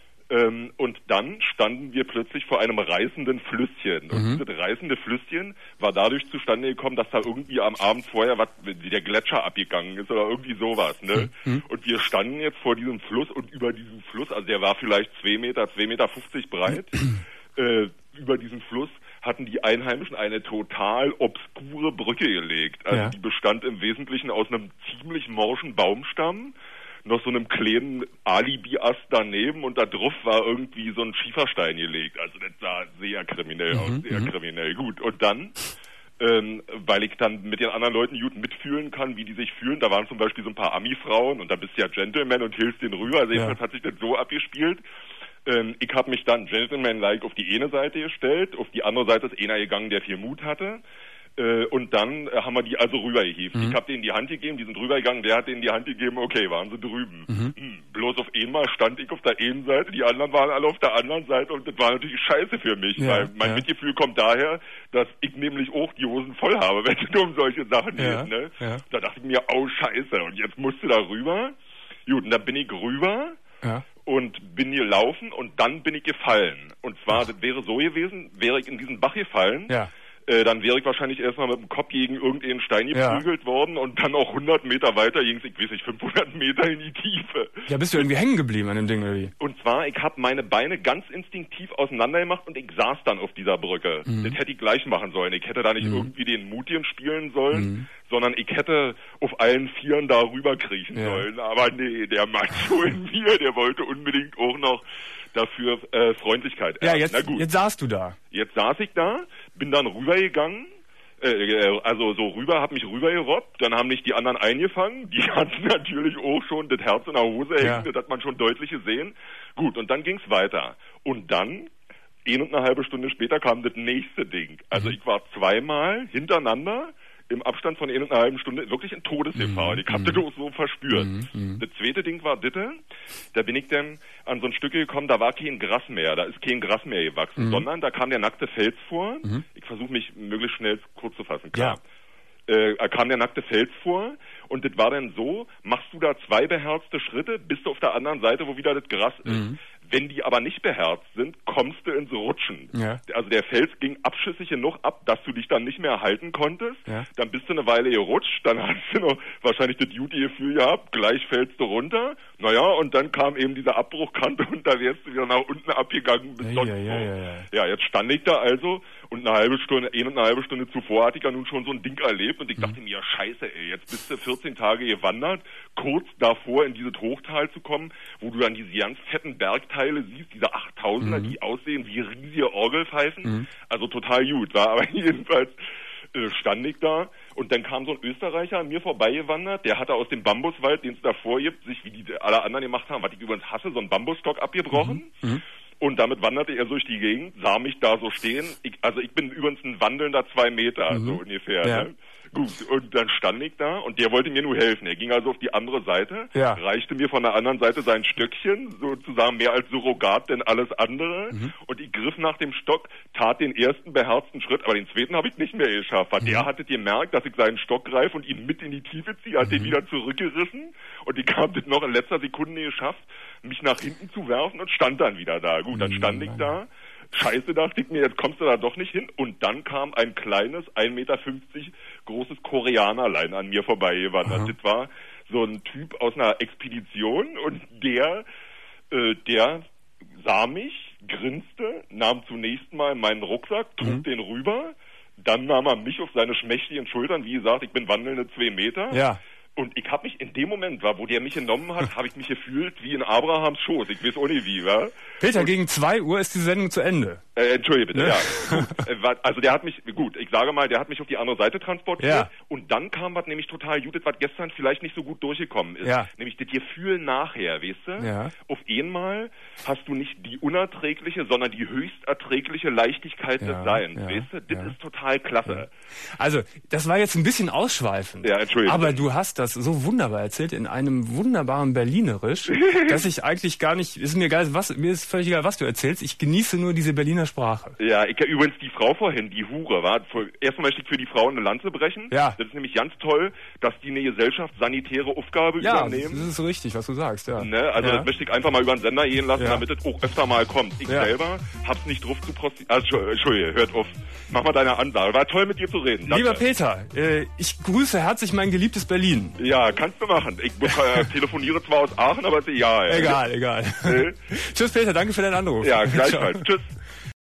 Ähm, und dann standen wir plötzlich vor einem reißenden Flüsschen. Und Mhm. dieses reißende Flüsschen war dadurch zustande gekommen, dass da irgendwie am Abend vorher was, wie der Gletscher abgegangen ist oder irgendwie sowas, ne? Mhm. Und wir standen jetzt vor diesem Fluss und über diesen Fluss, also der war vielleicht zwei Meter, zwei Meter fünfzig breit, äh, über diesen Fluss hatten die Einheimischen eine total obskure Brücke gelegt. Also Ja. die bestand im Wesentlichen aus einem ziemlich morschen Baumstamm, noch so einem kleinen Alibi-Ast daneben und da drauf war irgendwie so ein Schieferstein gelegt. Also das sah sehr kriminell Mhm, aus, sehr mhm. kriminell. Gut, und dann, ähm, weil ich dann mit den anderen Leuten gut mitfühlen kann, wie die sich fühlen, da waren zum Beispiel so ein paar Ami-Frauen und da bist du ja Gentleman und hilfst denen rüber. Also Ja. jedenfalls hat sich das so abgespielt. Ähm, ich habe mich dann Gentleman-like auf die eine Seite gestellt, auf die andere Seite ist einer gegangen, der viel Mut hatte. Äh, und dann äh, haben wir die also rübergehievt. Mhm. Ich habe denen die Hand gegeben, die sind rübergegangen, der hat denen die Hand gegeben, okay, waren sie drüben. Mhm. Hm, bloß auf einmal stand ich auf der einen Seite, die anderen waren alle auf der anderen Seite und das war natürlich scheiße für mich, Ja, weil mein ja. Mitgefühl kommt daher, dass ich nämlich auch die Hosen voll habe, wenn es nur um solche Sachen Ja, geht. Ne? ja. Da dachte ich mir, oh scheiße, und jetzt musst du da rüber. Gut, und dann bin ich rüber Ja. und bin gelaufen und dann bin ich gefallen. Und zwar, das wäre so gewesen, wäre ich in diesen Bach gefallen, Ja. äh, dann wäre ich wahrscheinlich erstmal mit dem Kopf gegen irgendeinen Stein Ja. geprügelt worden und dann auch hundert Meter weiter ging es, ich weiß nicht, fünfhundert Meter in die Tiefe. Ja, bist du irgendwie hängen geblieben an dem Ding, oder wie? Und zwar, ich habe meine Beine ganz instinktiv auseinander gemacht und ich saß dann auf dieser Brücke. Mhm. Das hätte ich gleich machen sollen. Ich hätte da nicht Mhm. irgendwie den Mutien spielen sollen, Mhm. sondern ich hätte auf allen Vieren da rüber kriechen Ja. sollen. Aber nee, der Macho in mir, der wollte unbedingt auch noch dafür äh, Freundlichkeit Ja, ernten. jetzt, Na gut. jetzt saßt du da. Jetzt saß ich da, bin dann rübergegangen, äh, also so rüber, hab mich rübergerobbt, dann haben mich die anderen eingefangen, die hatten natürlich auch schon das Herz in der Hose hängen, Ja. das hat man schon deutlich gesehen. Gut, und dann ging's weiter. Und dann, ein und eine halbe Stunde später kam das nächste Ding. Also Mhm. ich war zweimal hintereinander im Abstand von ein und einer halben Stunde wirklich in Todesgefahr. Mhm. Und ich hab das auch so verspürt. Mhm. Mhm. Das zweite Ding war Ditte. Da bin ich dann an so ein Stück gekommen, da war kein Gras mehr, da ist kein Gras mehr gewachsen, Mhm. sondern da kam der nackte Fels vor. Mhm. Ich versuche mich möglichst schnell kurz zu fassen, klar. äh, kam der nackte Fels vor. Und das war dann so, machst du da zwei beherzte Schritte, bist du auf der anderen Seite, wo wieder das Gras ist. Mhm. Wenn die aber nicht beherzt sind, kommst du ins Rutschen. Ja. Also der Fels ging abschüssig genug ab, dass du dich dann nicht mehr halten konntest. Ja. Dann bist du eine Weile gerutscht, dann hast du noch wahrscheinlich das Duty-Gefühl gehabt, gleich fällst du runter. Naja, und dann kam eben diese Abbruchkante und da wärst du wieder nach unten abgegangen bis ja, sonst ja, wo. Ja, ja, ja. ja, jetzt stand ich da also und eine halbe Stunde, eine und eine halbe Stunde zuvor hatte ich ja nun schon so ein Ding erlebt und ich mhm. dachte mir, ja scheiße ey, jetzt bist du vierzehn Tage gewandert, kurz davor in dieses Hochtal zu kommen, wo du dann diese ganz fetten Bergteile siehst, diese achttausender, mhm. die aussehen wie riesige Orgelpfeifen. Mhm. Also total gut, war aber jedenfalls äh, stand ich da und dann kam so ein Österreicher an mir vorbeigewandert, der hatte aus dem Bambuswald, den es davor gibt, sich wie die alle anderen gemacht haben, was ich übrigens hasse, so einen Bambusstock abgebrochen. Mhm. Mhm. Und damit wanderte er durch die Gegend, sah mich da so stehen. Ich, also ich bin übrigens ein wandelnder zwei Meter, mhm. so ungefähr. Ja. Ne? Gut, und dann stand ich da und der wollte mir nur helfen. Er ging also auf die andere Seite, ja. reichte mir von der anderen Seite sein Stöckchen, sozusagen mehr als Surrogat denn alles andere. Mhm. Und ich griff nach dem Stock, tat den ersten beherzten Schritt, aber den zweiten habe ich nicht mehr geschafft. Weil mhm. der hatte gemerkt, dass ich seinen Stock greife und ihn mit in die Tiefe ziehe, hat mhm. den wieder zurückgerissen. Und ich habe das noch in letzter Sekunde geschafft, mich nach hinten zu werfen und stand dann wieder da. Gut, dann stand ich da. Scheiße, dachte ich mir, jetzt kommst du da doch nicht hin. Und dann kam ein kleines, ein Meter fünfzig großes Koreanerlein an mir vorbeigewandert. Das war so ein Typ aus einer Expedition und der, äh, der sah mich, grinste, nahm zunächst mal meinen Rucksack, trug mhm. den rüber, dann nahm er mich auf seine schmächtigen Schultern. Wie gesagt, ich bin wandelnde zwei Meter. Ja. Und ich habe mich in dem Moment, war, wo der mich genommen hat, habe ich mich gefühlt wie in Abrahams Schoß. Ich weiß auch nicht wie, wa? Peter, und, gegen zwei Uhr ist die Sendung zu Ende. Äh, Entschuldige bitte, ne? ja. Gut. Also der hat mich, gut, ich sage mal, der hat mich auf die andere Seite transportiert. Ja. Und dann kam was nämlich total gut, was gestern vielleicht nicht so gut durchgekommen ist. Ja. Nämlich das Gefühl nachher, weißt du? Ja. Auf einmal hast du nicht die unerträgliche, sondern die höchst erträgliche Leichtigkeit ja. des Seins, ja. weißt du? Das ja. ist total klasse. Ja. Also, das war jetzt ein bisschen ausschweifend. Ja, Entschuldigung. Aber du hast das so wunderbar erzählt in einem wunderbaren Berlinerisch, dass ich eigentlich gar nicht, ist mir egal, was, mir ist völlig egal, was du erzählst. Ich genieße nur diese Berliner Sprache. Ja, ich übrigens die Frau vorhin, die Hure, war, erstmal möchte ich für die Frauen eine Lanze brechen. Ja. Das ist nämlich ganz toll, dass die eine gesellschaftssanitäre Aufgabe ja, übernehmen. Ja, das ist richtig, was du sagst, ja. Ne? Also ja. das möchte ich einfach mal über den Sender gehen lassen, ja. damit es auch öfter mal kommt. Ich ja. selber hab's nicht drauf zu prosti... Also, Entschuldige, hört auf. Mach mal deine Ansage. War toll, mit dir zu reden. Danke. Lieber Peter, äh, ich grüße herzlich mein geliebtes Berlin. Ja, kannst du machen. Ich äh, telefoniere zwar aus Aachen, aber ist egal. Egal, egal. Äh? Tschüss Peter, danke für deinen Anruf. Ja, gleichfalls. Tschüss.